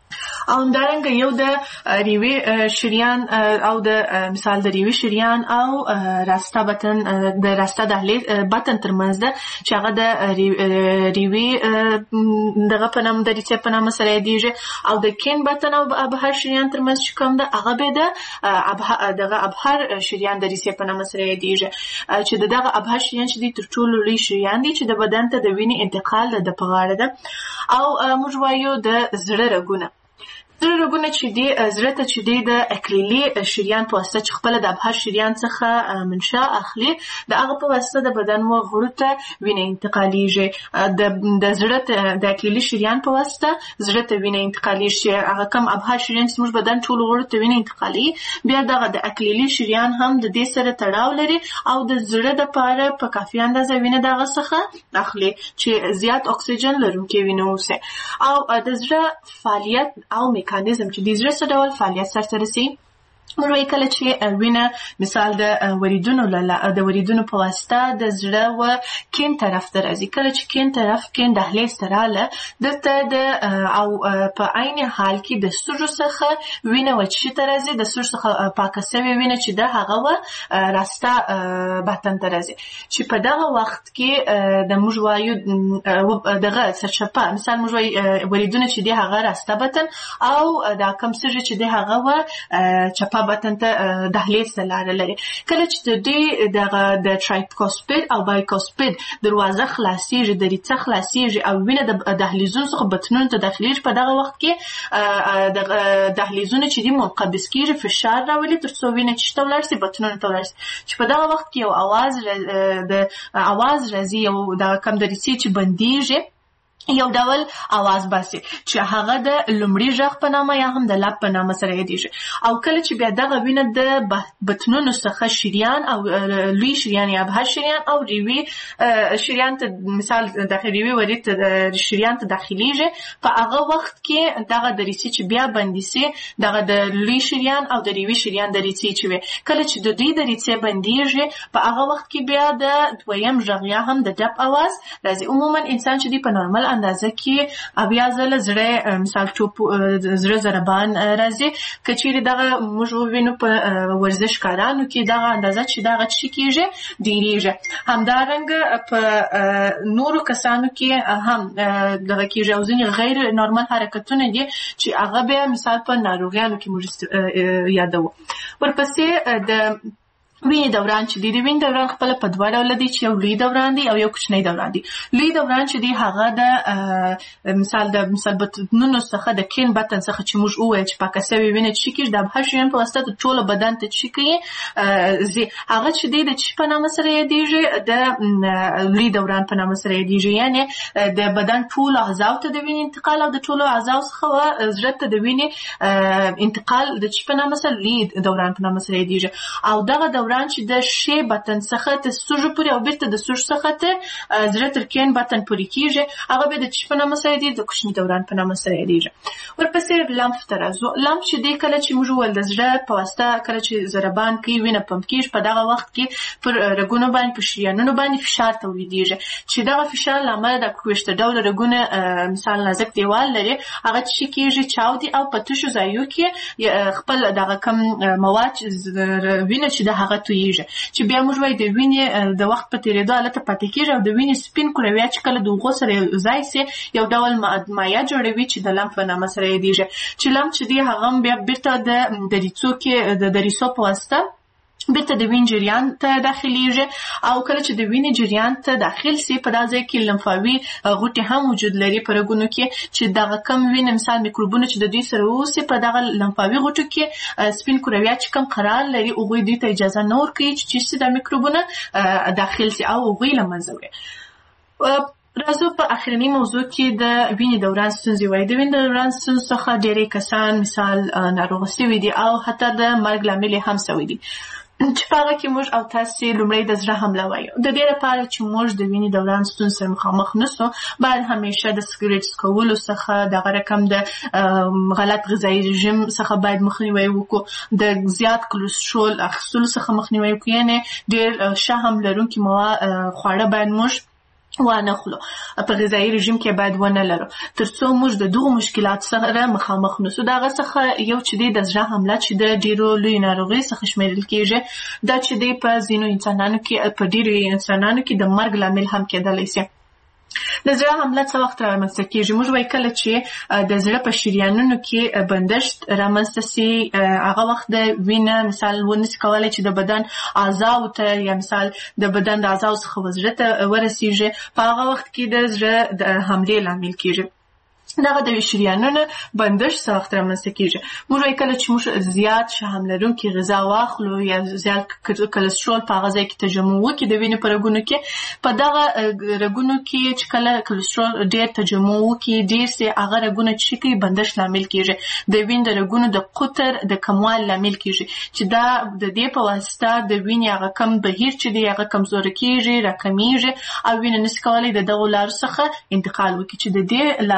او همدارنګه یو د ریوي شریان او د مثال د ریوي شریان او راسته بطن د راسته دهلیز بطن ترمنځ ده چې هغه د ریوي دغه په نامه دریڅې په نامه سره یادېږي او د کین بطن او ابهر شریان ترمنځ چې کوم ده هغه به د دغه ابهر شریان دریڅې په نامه سره یادېږي چې دغه ابهر شریان چې دي تر ټولو لوی شریان دي چې د بدن ته د وینې انتقال د په غاړه ده. او موږ وایو د زړه رګونه. زړه رګونه چې دی زړه ته چې دی د اکلیلي شریان په واسطه چې خپله د ابهر شریان څخه منشا اخلي د هغه په واسطه د بدن و غړو ته وینه انتقالیږي. د زړه د اکلیلي شریان په واسطه زړه ته وینه انتقالیږي چې هغه کم ابهر شریان چې زموږ بدن ټولو غړو ته وینه انتقالي بیا دغه د اکلیلي شریان هم د دې سره تړاو لري او د زړه دپاره په کافي اندازه وینه د هغه څخه اخلي چې زیات اکسیجن لرونکې وینه اوسي. او د زړه فعالیت او میکانیزم چې د زړه څه ډول فعالیت سرته رسي موږ وایي کله چې وینه مثال د وریدونو د وریدونو په واسطه د زړه و کیڼ طرف ته راځي. کله چې کیڼ طرف کیڼ دهلیز ته راله دلته د او په عین حال کې د سږو څخه وینه وچې ته راځي، د سږو څخه پاکه سوې وینه چې ده هغه و راسته بطن ته راځي، چې په دغه وخت کې د موږ وایو دغه سرچپه مثال موږ وایي وریدونه چې دی هغه راسته بطن او دا کم سږي چې دی هغه و چپه بطن ته دهلیز ته لاره لري. کله چې د دې دغه د ټرایکوسپید او بایکوسپید دروازه خلاصیږي، دریڅه خلاصیږي او وینه د دهلیزونو څخه بطنونو ته داخلیږي، په دغه وخت کې د دهلیزونه چې دي منقبض کیږي، فشار راولي تر څو وینه چې ته ولاړ شي بطنونو ته ولاړ شي، چې په دغه وخت کې یو اواز د اواز راځي، یو د کم دریڅې چې بندیږي یو ډول आवाज باسي چې هغه د لومړي غږ په نامه یا هم د لب په نامه سره یادېږي. او کله چې بیا دغه وینه د بطنونو څخه شریان او لوی شریان یا ابهر شریان او ریوي شریان ته مثال داخلي ورید شریان ته داخليږي، په هغه وخت کې دغه دریڅې چې بیا بندي سي دغه د لوی شریان او د ریوي شریان دریڅې چې وي، کله چې د دې دریڅې بنديږي په هغه وخت کې بیا د دویم غږ یا هم د ډب आवाज راځي. عموما انسان چې دی په نورمال اندازه کې اویا ځله زړه مثال چوپ زړه ضربان راځي، کچېرې دغه موږ وینو په ورزش کارانو کې دغه اندازه چې دغه چی کېږي ډیریږي. همدارنګه په نورو کسانو کې هم دغه کېږي او ځینې غیر نورمال حرکتونه دي چې هغه به مثال په ناروغیانو کې موږ یادوو. ورپسې د وینې دوران چې دی د وینې دوران خپل په دوه ډوله دی، چې یو لوی دوران دی او یو کوچنی دوران دی. لوی دوران چې دی هغه د مثال د مثال بطنونو څخه د کیڼ بطن څخه چې موږ وویل چې پاکه سوې وینه چې کېږي د ابهر شریان په واسطه د ټوله بدن ته چې کوي زی هغه چې دی د چی په نامه سره یادېږي د لوی دوران په نامه سره یادېږي، یعنی د بدن ټول اعضاو ته د وینې انتقال او د ټولو اعضاو څخه زړه ته د وینې انتقال د چی په نامه سره لوی دوران په نامه سره یادېږي. او دغه دوران چې د شی بطن څخه ته سږو پورې او بیرته د سږو څخه ته زړه تر کیڼ بطن پورې کېږي، هغه به د چی په نامه سره یادېږي، د کوچني دوران په نامه سره یادېږي. ورپسې لمف ته راځو. لمف چې دی کله چې موږ وویل د زړه په واسطه کله چې ضربان کوي وینه پمپ کېږي، په دغه وخت کې پر رګونو باندې په شریانونو باندې فشار تولیدېږي، چې دغه فشار له امله د کوښته ډوله رګونه مثال نازک دیوال لري، هغه چې کېږي چاودي او په تشو ځایو کې خپل دغه کم مواد وینه چې د هغه تویږي، چې بیا موږ وایي د وینې د وخت په تېرېدو هلته پاتې کېږي او د وینې سپین کرویات چې کله د اوغو سره ځای سي یو ډول مایع جوړوي چې د لمف په نامه سره یادېږي، چې لمف چې دی هغه بیا بیرته د دریڅو کې د دریڅو په واسطه بیرته د وینې جریان ته داخليږي. او کله چې د وینې جریان ته داخل سي په دا ځای کې لمفاوي غوټې هم وجود لري په رګونو کې، چې دغه کم وینې مثال میکروبونه چې د دوی سره اوسي په دغه لمفاوي غوټو کې سپین کرویات چې کم قرار لري هغوی دوی ته اجازه نه ورکوي چې دا میکروبونه داخل سي او هغوی له منځه وړي. راځو په اخرنی موضوع کې د وینې دوران ستونزې وایي. د وینې دوران ستونزو څخه ډېری کسان مثال ناروغه سوي دي او حتی د مرګ لامل یې هم سوي دي، چې په هغه کې موږ او تاسې لومړی د زړه حمله وایو. د دې لپاره چې موږ د وینې دوران ستونزې سره مخامخ نسو، باید همیشه د سګرټ څکولو څخه دغه رقم د غلط غذایي رژیم څخه باید مخنیوی وکړو، د زیات کلسترول اخیستلو څخه مخنیوی وکړو، یعنې ډېر شحم لرونکي مواد خواړه باید موږ وانه خلو په غذایي رژیم کې باید ونه لرو، ترڅو موږ د دغو مشکلات سره مخامخ نسو. دغه څخه یو چې دی د زړه حمله چې د ډېرو لوی ناروغۍ څخه شمیرل کېږي، دا چې دی په ځینو انسانانو کې په ډېرو انسانانو کې د مرګ لامل هم کېدلی سي. د زړه حمله څه وخت رامنځته کېږي؟ موږ وایي کله چې د زړه په شریانونو کې بندښت رامنځته سي، هغه وخت د وینه مثال ونسي کولی چې د بدن اعضاو ته یا مثال د بدن د اعضاو څخه زړه ته ورسېږي، په هغه وخت کې د زړه د حملې لامل کېږي. دغه د شریانونو بندښت څه وخت رامنځته کېږي؟ موږ وایي کله چې موږ زیات شحم لرونکي غذا واخلو یا زیات کلسترول په هغه ځای کې تجمع وکړي د وینې په رګونو کې، په دغه رګونو کې چې کله کلسترول ډېر تجمع وکړي ډېر سي، هغه رګونه چې کوي بندښت لامل کېږي، د وینې د رګونو د قطر د کموالي لامل کېږي، چې دا د دې په واسطه د وینې هغه کم بهیر چې دی هغه کمزوری کېږي، راکمیږي او وینه نسي کولی د دغو لارو څخه انتقال وکړي، چې د دې له امله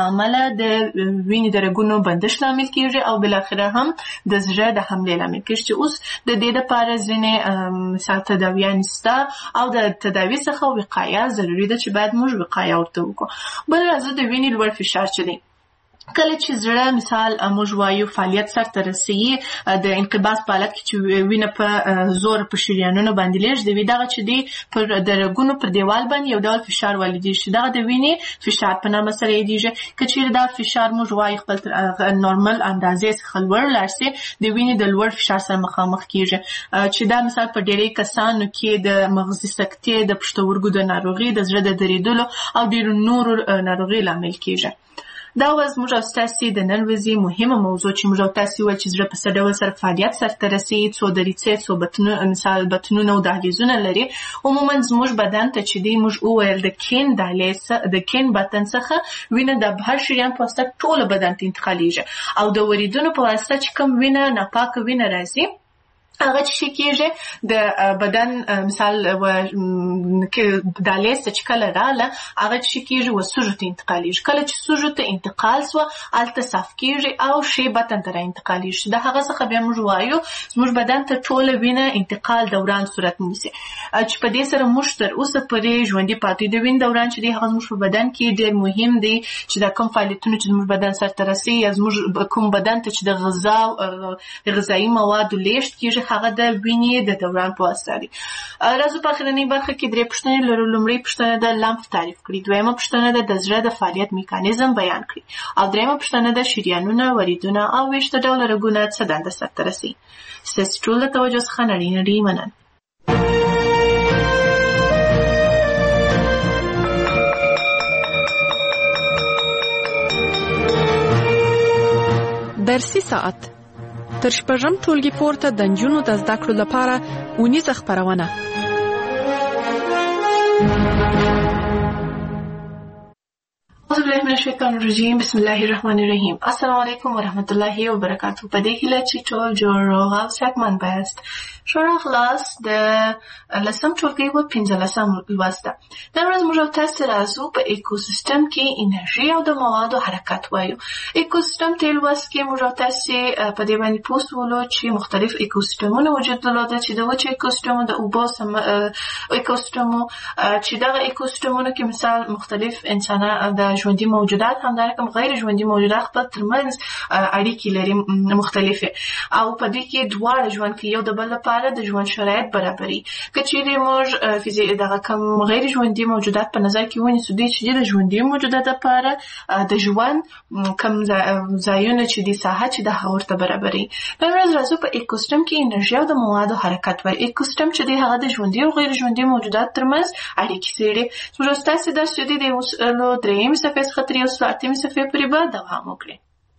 د وینې د رګونو بندش لامل کیږي او بل اخره هم د زړه د حملې لامل کیږي چې اوس د دې لپاره ځینې مثال تداویان شته او د تداوی څخه وقایه ضروري ده چې باید موږ وقایه ورته وکړو. بل راځو د وینې لوړ فشار چې دی کله چې زړه مثال موږ وایو فعالیت سرته رسوي د انقباض په حالت کې چې وینه په زور په شریانونو باندې لېږدوي دغه چې دی پر د رګونو پر دیوال باندې یو ډول فشار والیدېږي چې دغه د وینې فشار په نامه سره یادېږي. که چیرې دا فشار موږ وایو خپل نورمال اندازې څخه لوړ لاړ سي د وینې د لوړ فشار سره مخامخ کېږي چې دا مثال په ډېری کسانو کې د مغزي سکتې د پښتورګو د ناروغي د زړه د درېدلو او ډېرو نورو ناروغي لامل کېږي. دا وز موږ او ستاسې د نن ورځې مهمه موضوع چې موږ او تاسې وویل چې زړه په څه ډول سره فعالیت سرته رسوي څو دریڅې څو بطنونه مثال بطنونه او دهلیزونه لري. عموما زموږ بدن ته چې دی موږ وویل د کین دهلیز د کین بطن څخه وینه د بهر شریان په واسطه ټوله بدن ته انتقالیږي او د وریدونو په واسطه چې کوم وینه ناپاکه وینه راځي هغه چې کېږي د بدن مثال دهلیز ته چې کله راغله هغه چې کېږي و سږو ته انتقالیږي. کله چې سږو ته انتقال سوه هلته صاف کېږي او ښي بطن ته راانتقالیږي. د هغه څخه بیا موږ وایو زموږ بدن ته ټوله وینه انتقال دوران صورت نیسي چې په دې سره موږ تر اوسه پورې ژوندي پاتې د وینې دوران چې دی هغه زموږ په بدن کې ډېر مهم دی چې دا کوم فعالیتونه چې زموږ بدن سرته رسوي یا زموږ کوم بدن ته چې د غذا غذایي موادو لېږد کېږي هغه د وینې د دوران په واسطه دي. راځو په اخرنۍ برخه کې درې پوښتنې لرو. لومړۍ پوښتنه د لمف تعریف کړي، دویمه پوښتنه د زړه د فعالیت میکانیزم بیان کړي او دریمه پوښتنه د شریانونه وریدونه او ویښته ډوله رګونه څه دنده سرته رسوي. ستاسې ټول د توجه څخه نړۍ نړۍ مننه. درسي ساعت تر شپږم ټولګي پورته د نجونو د زده کړو لپاره اونیزه خپرونه. أعوذ بالله من الشیطان الرجیم بسم الله الرحمن الرحیم. السلام علیکم ورحمت الله وبرکاته. په دې هیله چې ټول جوړ روغ او صحتمند یاست. شورا خلاص د لسم ټولګي و پنځلسم لوست ده. نن ورځ موږ تاسو راځو په ایکوسیستم کې انرژي او د موادو حرکت وایو. ایکوسیستم ته لوست کې موږ تاسو په دې باندې پوښتولو چې مختلف ایکوسیستمونه وجود درلوده چې د وچ ایکوسیستم د اوبو سم ایکوسیستم چې دغه ایکوسیستمونه کې مثال مختلف انسانان د ژوندي موجودات همدارنګه غیر ژوندي موجودات خپل ترمنځ اړیکې لري مختلفه او په دې کې دواړه ژوند کې یو د بل لپاره د ژوند شرایط برابري. که چیرې موږ فزیک دغه کوم غیر ژوندي موجودات په نظر کې ونیسو دي چې د ژوندي موجودات لپاره د ژوند کوم ځایونه چې د ساحه چې د هغه ورته برابري. نن ورځ راځو په ایکوسیستم کې انرژي او د موادو حرکت وایي. ایکوسیستم چې د هغه د ژوندي او غیر ژوندي موجودات ترمنځ اړیکې څېړي. موږ تاسو درس یې د اوسلو درېیم صفحې څخه تر یو سل اتمې صفحې پورې به دوام وکړي.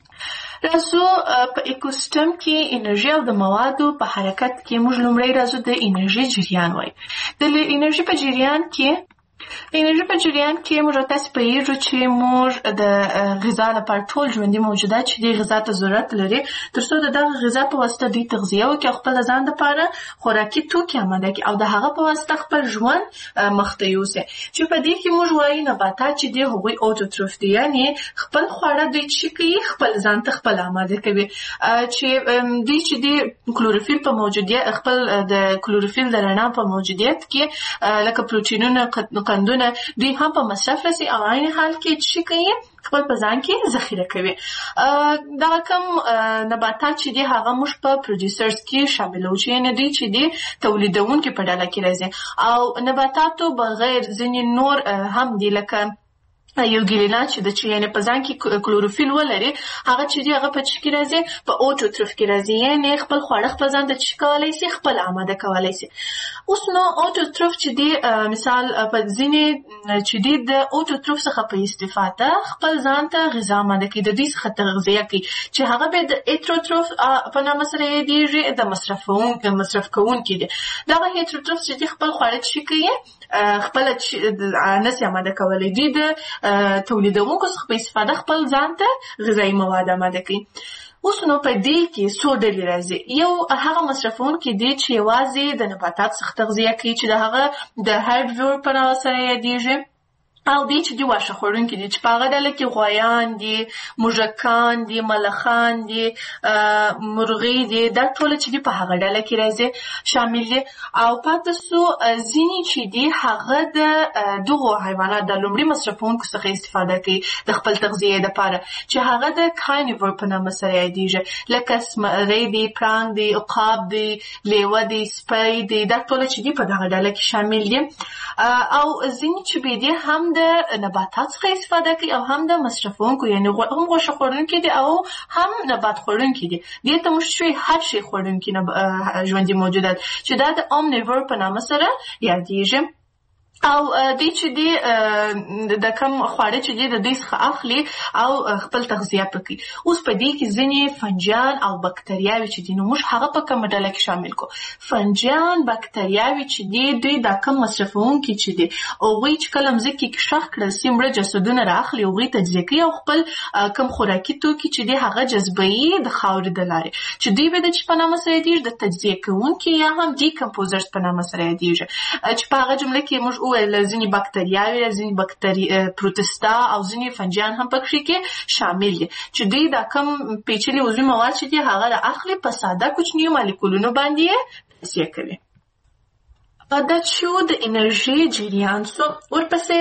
راځو په ایکوسیستم کې انرژي او د موادو په حرکت کې موږ لومړی راځو د انرژي جریان وایي. د انرژي په جریان کې انرژي په جریان کې موږ تاسو په یوه چې موږ د غذا لپاره ټول ژوندي موجودات چې د غذا ته ضرورت لري ترڅو د دغه غذا په واسطه د تغذیه او کې خپل ځان لپاره خوراکي توکي آماده کړي او د هغه په واسطه خپل ژوند مخته یوسي. چې په دې کې موږ وایو نباتات چې د هغوی اوټوټروف دي یعنی خپل خواړه دوی چې کوي خپل ځان ته خپل آماده کوي چې دوی چې د کلوروفیل په موجودیت خپل د کلوروفیل د رڼا په موجودیت کې لکه پروتینونه قندونه دوی هم په مصرف رسي او عین حال کې چې کوي خپل په ځان کې ذخیره کوي. دا کوم نباتات چې دي هغه موږ په پروډوسرز کې شاملو چې نه دي چې دي تولیدونکو په ډله کې راځي او نباتاتو بغیر ځینې نور هم دي لکه یو ګلینا چې د چې یعنی په ځان کې کلوروفیل ولري هغه چې دی هغه په چی کې راځي په اوټوټروف کې راځي یعنی خپل خواړه خپل ځان ته چی کولای شي خپل آماده کولای شي. اوس نو اوټوټروف چې دی مثال په ځینې چې دی د اوټوټروف څخه په استفاده خپل ځان ته غذا آماده کوي د دې څخه تغذیه کوي چې هغه به د هیټروټروف په نامه سره یادېږي د مصرفون مصرف کوونکي دی. دا هیټروټروف چې دی خپل خواړه چی کوي خپل نس آماده کولای دي د تولیدونکو څخه په استفاده خپل ځان ته غذایي مواد آماده کوي. اوس نو په دې کې څو ډلې راځي. یو هغه مصرفونکي دي چې یوازې د نباتات څخه تغذیه کوي چې د هغه د هایډروور په نامه سره یادېږي او دی چې دی واښه خوړونکي دي چې په هغه ډله کې غوایان دي، موږکان دي، ملخان دي، مرغۍ دي، دا ټوله چې دي په هغه ډله کې راځي شامل دي. او پاتې سو ځینې چې دي هغه د دغو حیوانات د لومړي مصرفونکو څخه استفاده کوي د خپل تغذیې دپاره چې هغه د کارنیور په نامه سره یادېږي، لکه زمری دی، پړانګ دی، عقاب دی، لیوه دی، سپی دی، دا ټوله چې دي په دغه ډله کې شامل دي. او ځینې چې بیا دي هم د نباتات څخه استفاده کوي او هم د مصرفونکو، یعنی هم غوښه خوړونکي دي او هم نبات خوړونکي دي. دې ته موږ شوي هر شي خوړونکي ژوندي موجودات چې دا د اومنیور په نامه سره یادېږي. او دی چې دی د کم خواړه چې دی د دوی څخه اخلي او خپل تغذیه پکوي. اوس په دې کې ځینې فنجان او بکتریاوې چې دي نو موږ هغه په کومه ډله کې شامل کو. فنجان بکتریاوې چې دي دوی دا کم مصرفونکي چې دي هغوی چې کله مځکې کې ښخ کړل سي مړه جسدونه رااخلي، هغوی تجزیه کوي او خپل کم خوراکي توکي چې دي هغه جذبوي د خاورې د لارې چې دوی به د چې په نامه سره یادېږي د تجزیه کوونکي یا هم ډیکمپوزرز په نامه سره یادېږي چې په هغه جمله کې موږ وویل ځینې بکتریاوې، ځینې بکتری پروتستا او ځینې فنجان هم پکې کې شامل دي چې دوی دا کم پیچلي عضوي مواد چې دي هغه رااخلي په ساده کوچنیو مالیکولونو باندې تجزیه کوي. دا چې د انرژي جریان سو ورپسې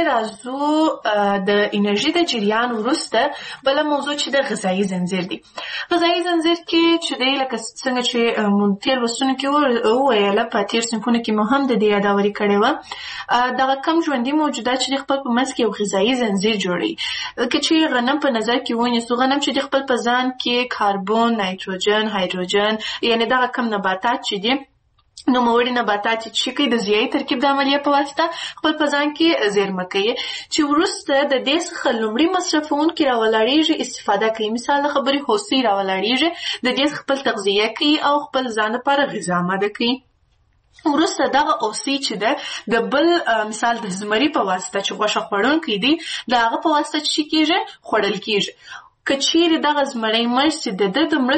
راځو د انرژي د جریان وروسته بله موضوع چې د غذایي زنځیر دی. غذایي زنځیر کې چې دی لکه څنګه چې مونږ تېر لوستونو کې وویله په تېر صنفونو کې مو هم د دې یاداوري کړې وه دغه کم ژوندي موجودات چې د خپل په منځ کې یو غذایي زنځیر جوړوي. که چې غنم په نظر کې ونیسو، غنم چې د خپل په ځان کې کاربن، نایتروجن، هایدروجن یعنې دغه کم نباتات چې دي نوموړي نباتات چې کوي د ضیایي ترکیب د عملیې په واسطه خپل په ځان کې زیرمه کوي چې وروسته د دې څخه لومړي مصرفونکي راولاړېږي استفاده کوي. مثال د خبرې هوسۍ راولاړېږي د دې څخه خپل تغذیه کوي او خپل ځان لپاره غذا آماده کوي. وروسته دغه اوسۍ چې ده د بل مثال د زمري په واسطه چې غوښه خوړونکی دی د هغه په واسطه چې کېږي خوړل کېږي. که چیرې دغه زمری مړ سي د ده د مړ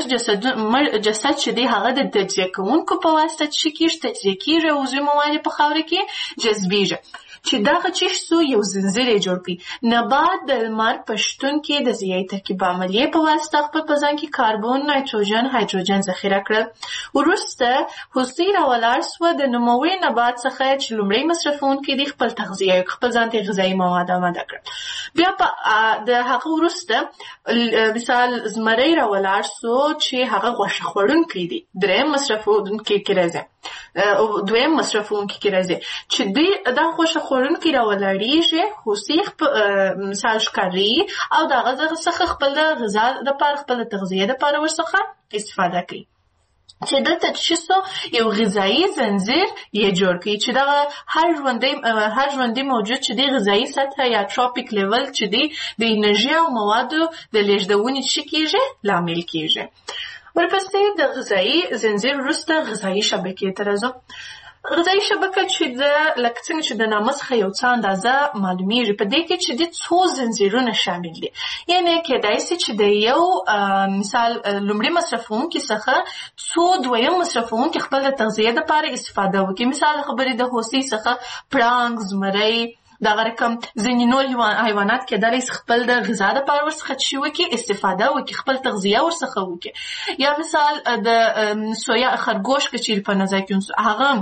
جسد چې دی هغه د تجزیه کوونکو په واسطه چې کېږي تجزیه کېږي او عضوي مواد په خاوره کې جذبېږي چې دغه چیش سو یو زنځیر یې جوړ کړي. نبات د لمر په شتون کې د ضیایي ترکیب عملیې په واسطه خپل په ځان کې کاربن، نایتروجن، هایدروجن ذخیره کړل. وروسته هوسۍ راولاړ سوه د نوموړي نبات څخه چې لومړی مصرفونکي دي خپل تغذیه خپل ځان ته غذایي مواد آماده کړل. بیا په د هغه وروسته مثال زمری راولاړ سو چې هغه غوښه خوړونکی دی. دریم مصرفونکي کې راځي دویم مصرفونکي کې راځي چې دوی دا غوښه خوړونکي راولاړېږي. هوسۍ مثال ښکاري او د هغه څخه خپل د غذا دپاره خپل د تغذیې دپاره ورڅخه استفاده کوي چې دلته چې څه یو غذایي زنځیر یې جوړ کړي چې دغه هر ژوندی هر ژوندی موجود چې دی غذایي سطحه یا تروپیک لیول چې دی د انرژي او موادو د لیږدونې څه کېږي لامل کېږي. ورپسې د غذایي زنځیر وروسته غذایي شبکې ته راځو. غذایي شبکه چې د لکه څنګه چې د نامه څخه یو څه اندازه معلومیږي په دې کې چې د څو زنځیرونه شامل دي. یعنې کېدای سي چې د یو مثال لومړي مصرفونکي څخه څو دویم مصرفونکي خپل د تغذیې دپاره استفاده وکړي. مثال خبرې د هوسۍ څخه پړانګ، زمری دغه رقم ځینې نور حیوانات کېدلی سي خپل د غذا دپاره ورڅخه چې وکړي استفاده وکړي خپل تغذیه ورڅخه وکړي. یا مثال د سویا خرګوش که چیرې په نظر کې هغه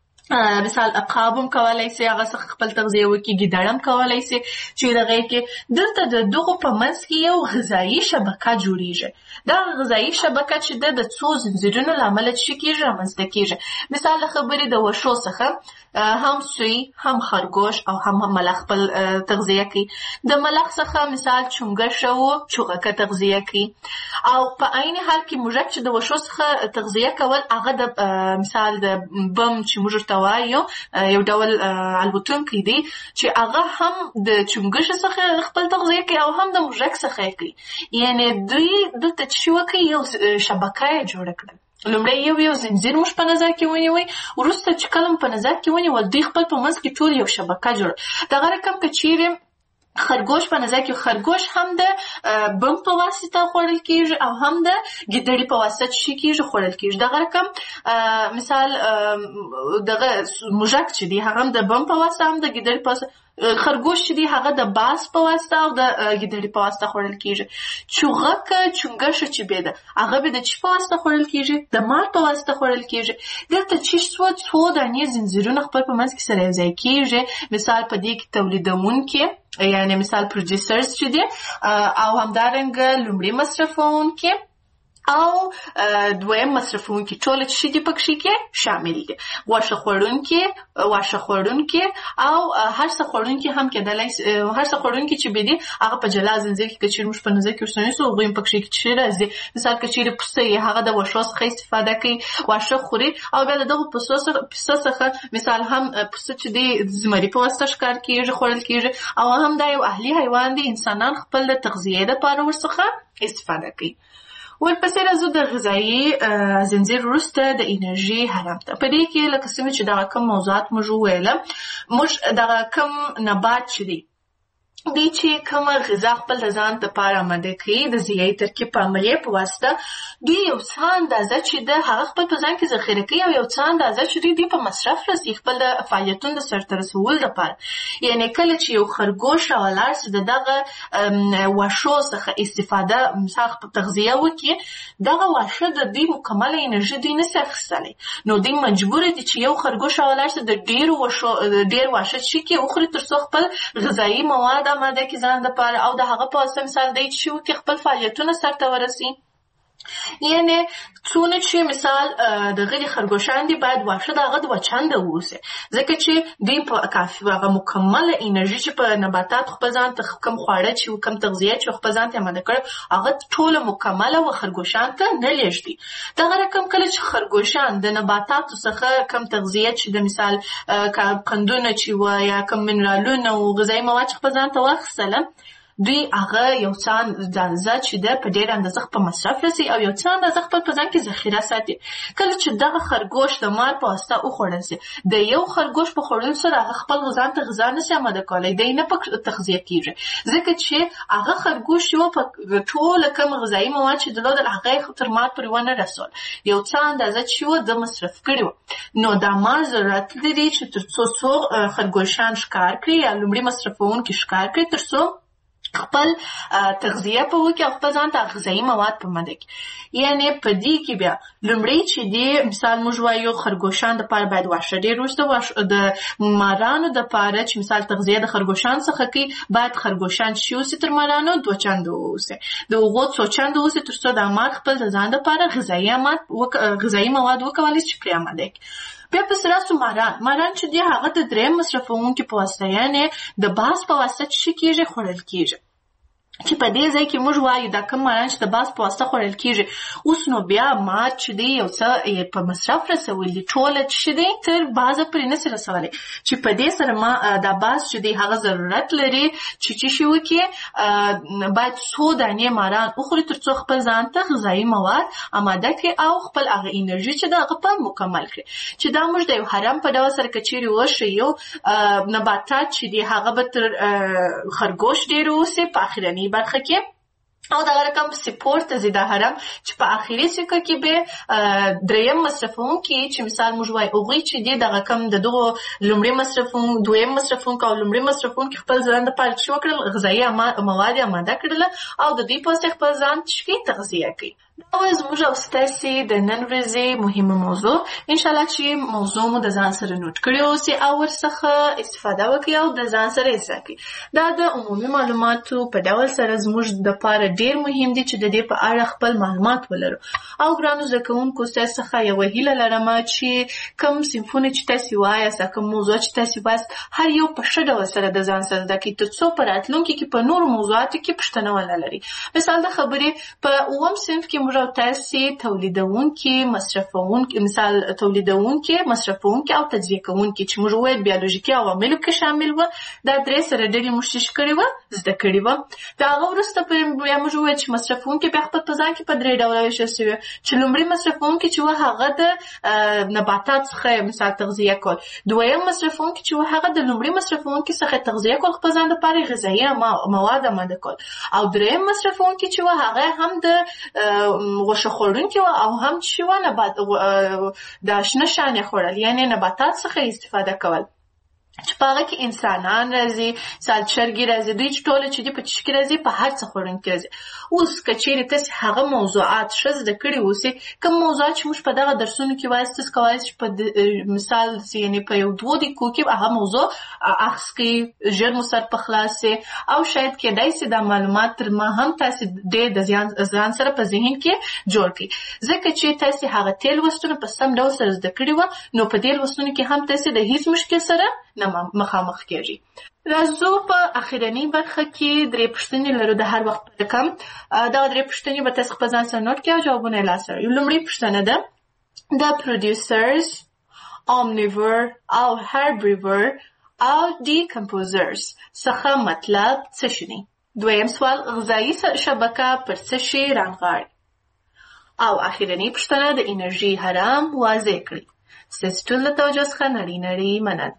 مثال عقاب هم کولی سي هغه څخه خپل تغذیه وکړي، ګیدړ هم کولی سي چې دغه کې دلته د دغو په منځ کې یو غذایي شبکه جوړیږي. دا غذایي شبکه چې ده د څو زنځیرونو له امله څه کېږي رامنځته کېږي. مثال د خبرې د وښو څخه هم سوی هم خرګوش او هم ملخ خپل تغذیه کوي. د ملخ څخه مثال چونګښه و چوغکه تغذیه کوي. او په عین حال کې موږک چې د وښو څخه تغذیه کول هغه د مثال د بم چې موږ ورته وایو یو ډول الوتونکی دی چې هغه هم د چونګښې څخه خپل تغذیه کوي او هم د موږک څخه یې کوي. یعنې دوی دلته چې وکړي یو شبکه یې جوړه کړه. لومړی یو یو زنځیر موږ په نظر کې ونیوئ، وروسته چې کله په نظر کې ونیول دوی خپل په منځ کې ټول یو شبکه جوړه. دغه رقم که چیرې خرګوش په نظر کې خرګوش هم د بم په واسطه خوړل کېږي او هم د ګیدړې په واسطه چې کېږي خوړل کېږي. دغه رقم مثال دغه موږک چې دی هغه هم د بم په واسطه هم د ګیدړې په واسطه خرګوش چې دی هغه د باز په واسطه او د ګیدړې په واسطه خوړل کیږي. چوغک چونګشه چې به ده هغه به د چی په واسطه خوړل کیږي؟ د مار په واسطه خوړل کیږي. دلته چې څو څو دانې زنجیرونه خپل په منځ کې سره یو ځای کیږي. مثال په دې کې تولیدونکي یعنی مثال پروډوسرز چې دي او همدارنګه لومړی مصرفونکي او دویم مصرفونکي ټول چې دي پکې کې شامل دي. واښه خوړونکي واښه خوړونکي او هر څه خوړونکي هم کېدلای هر څه خوړونکي چې به دي هغه په جلا زنځیر کې چې موږ په نظر کې وسنۍ سو غویم پکې چې راځي. مثال کې چې پسې هغه د واښو څخه استفاده کوي واښه خوري او بیا دغه پسو څخه مثال هم پسې چې دي زمري په واسطه ښکار کیږي خوړل کیږي او هم دا یو اهلي حیوان دی. انسانان خپل د تغذیه لپاره ورڅخه استفاده کوي. ورپسې راځو د غذایي زنځیر وروسته د انرژي هرم ته. په دې کې لکه څنګه چې دغه کوم موضوعات موږ وویله موږ دغه کوم نبات چې دی دی چې کومه غذا خپل د ځان لپاره آماده کوي د غذایي ترکیب په عملیه په واسطه دوی یو څه اندازه چې د هغه خپل په ځان کې ذخیره کوي او یو څه اندازه چې دوی په مصرف رسي خپل د فعالیتونو د سرته رسولو لپاره. یعنی کله چې یو خرګوش او لاړ چې د دغه واښو څخه استفاده مثال تغذیه وکړي دغه واښه د دوی مکمله انرژي دوی نشي اخیستلی نو دوی مجبور دي چې یو خرګوش او لاړ چې د ډېرو واښو ډېر واښه چې کې وخوري تر څو خپل غذایي مواد آماده کې ځان لپاره او د هغه په واسطه مثال دی چې وکړي خپل فعالیتونه سرته ورسي. یعنی څونه چې مثال د غیر خرګوشان دي باید واښه د هغه دوه چنده واوسي ځکه چې دوی په کافي هغه مکمله انرژي چې په نباتات خپل ځان ته کوم خواړه چې کوم تغذیه چې خپل ځان ته آماده کړي هغه ټوله مکمله و خرګوشان ته نه لېږدي. دغه رقم کله چې خرګوشان د نباتاتو څخه کوم تغذیه چې د مثال قندونه چې و یا کوم منرالونه او غذایي مواد چې خپل ځان ته واخیستله دوی هغه یو څه اندازه چې ده په ډېر اندازه په مصرف رسي او یو څه اندازه خپل په ځان کې ذخیره ساتي. کله چې دغه خرګوش د مار په واسطه وخوړل سي د یو خرګوش په خوړلو سره هغه خپل ځان ته غذا نشي آماده کولی دی نه په تغذیه کیږي ځکه چې هغه خرګوش یو په ټوله کوم غذایي مواد چې درلودل هغه تر مار پورې ونه رسول یو څه اندازه چې و د مصرف کړي و نو دا مار ضرورت لري چې تر څو څو خرګوشان ښکار کړي یا لومړي مصرفونکي ښکار کړي تر څو خپل تغذیه په وکړي او خپل ځان ته غذایي مواد په ماده کړي. یعنی په دې کې بیا لومړی چې دی مثال موږ وایو خرګوشان دپاره باید واښه ډېر وروسته د مارانو دپاره چې مثال تغذیه د خرګوشان څخه کوي باید خرګوشان چې اوسي تر مارانو دوه چنده واوسي د هغو څو چنده واوسي تر څو د مار خپل د ځان دپاره غذایي مواد وکولی شي پرې آماده کړي. بیا پسې راسو ماران ماران چې دی هغه د دریم مصرفونکي په واسطه یعنې د باز په واسطه چې کېږي خوړل کېږي چې په دې ځای کې موږ وایو دا کوم ماران چې د باز په واسطه خوړل کېږي اوس نو بیا مار چې دی یو څه په مصرف رسولی ټوله چې دی تر بازه پورې نسي رسولی چې په دې سره ما دا باز چې دی هغه ضرورت لري چې چې شي وکړي باید څو دانې ماران وخوري تر څو خپل ځان ته غذایي مواد آماده کړي او خپل هغه انرژي چې ده هغه په مکمل کړي چې دا موږ د یو حرم په ډول سره که چیرې وښیو نباتات چې دی هغه به تر خرګوش ډېر اوسي په اخرني برخه کې او دغه رقم سپورت ته ځي دا حرم چې په اخري سکه کې به دریم مصرفونکي چې مثال موږ وایو هغوی چې دي دغه کم د دغو لومړي مصرفون دویم مصرفونکي او لومړي مصرفونکي خپل ځان دپاره چې وکړل غذایي مواد یې آماده کړله او د دوی په واسطه خپل ځان چې تغذیه کوي. دا وه زموږ او ستاسې د نن ورځې مهمه موضوع. انشاءالله چې موضوع مو د ځان سره نوټ کړې اوسي او ورڅخه استفاده وکړئ او د ځان سره یې زده کړئ. دا د عمومي معلوماتو په ډول سره زموږ دپاره ډېر مهم دي چې د دې په اړه خپل معلومات ولرو او ګرانو زده کوونکو ستاسو څخه یوه هیله لرم چې کوم صنفونه چې تاسې وایاست کوم موضوع چې تاسې وایاست هر یو په ښه ډول سره د ځان سره زده کړئ تر څو په راتلونکي کې په نورو موضوعاتو کې پوښتنه ونه لري. مثال د خبرې په اووم صنف کې موږ او تاسې تولیدونکي مصرفونکي مثال تولیدونکي مصرفونکي او تجزیه کوونکي چې موږ وویل بیولوژیکي عواملو کې شامل وه دا درې سره ډلې موږ څه کړې وه زده کړې وه. د هغه وروسته بیا موږ وویل چې مصرفونکي بیا خپل په ځان کې په درې ډوله ویشل سوي چې لومړي مصرفونکي چې وه هغه د نباتات څخه مثال تغذیه کول دویم مصرفونکي چې وه هغه د لومړي مصرفونکي څخه تغذیه کول خپل ځان دپاره غذایي مواد آماده کول او دریم مصرفونکي چې وه هغه هم د غوښه خوړونکي وه او هم چې وه نبات د شنه شیان یې خوړل یعنې نباتات څخه استفاده کول چې په هغه کې انسانان راځي، سالچرګي راځي، دوی چې ټوله چې دي په چشکې راځي، په هر څه خوړونکي راځي. اوس که چیرې تاسې هغه موضوعات ښه زده کړي اوسئ، کوم موضوعات چې موږ په دغه درسونو کې وایاست، تاسې کولی شئ په مثال یعنې په یو دوو دقیقو کې هغه موضوع اخذ کړئ، ژر مو سر په خلاص شي، او شاید کېدای شي دا معلومات تر ما هم تاسې ډېر د ځان سره په ذهن کې جوړ کړئ، ځکه چې تاسې هغه تېر لوستونه په سم ډول سره زده کړي وه، نو په دې لوستونو کې هم تاسې د هیڅ مشکل سره نه مخامخ کېږي. راځو په اخرنۍ برخه کې درې پوښتنې لرو د هر وخت په رقم. دغه درې پوښتنې به تاسې خپل ځان سره نوټ کړئ او جوابونه یې لاسته راوړئ. لومړۍ پوښتنه ده د producers، omnivore او herbivore او decomposers څخه مطلب څه شي دی؟ دویم سوال غذایي شبکه پر څه شي رانغاړي؟ او اخرنۍ پوښتنه د انرژي حرام واضح کړئ. ستاسو ټول له توجه څخه نړۍ نړۍ مننه.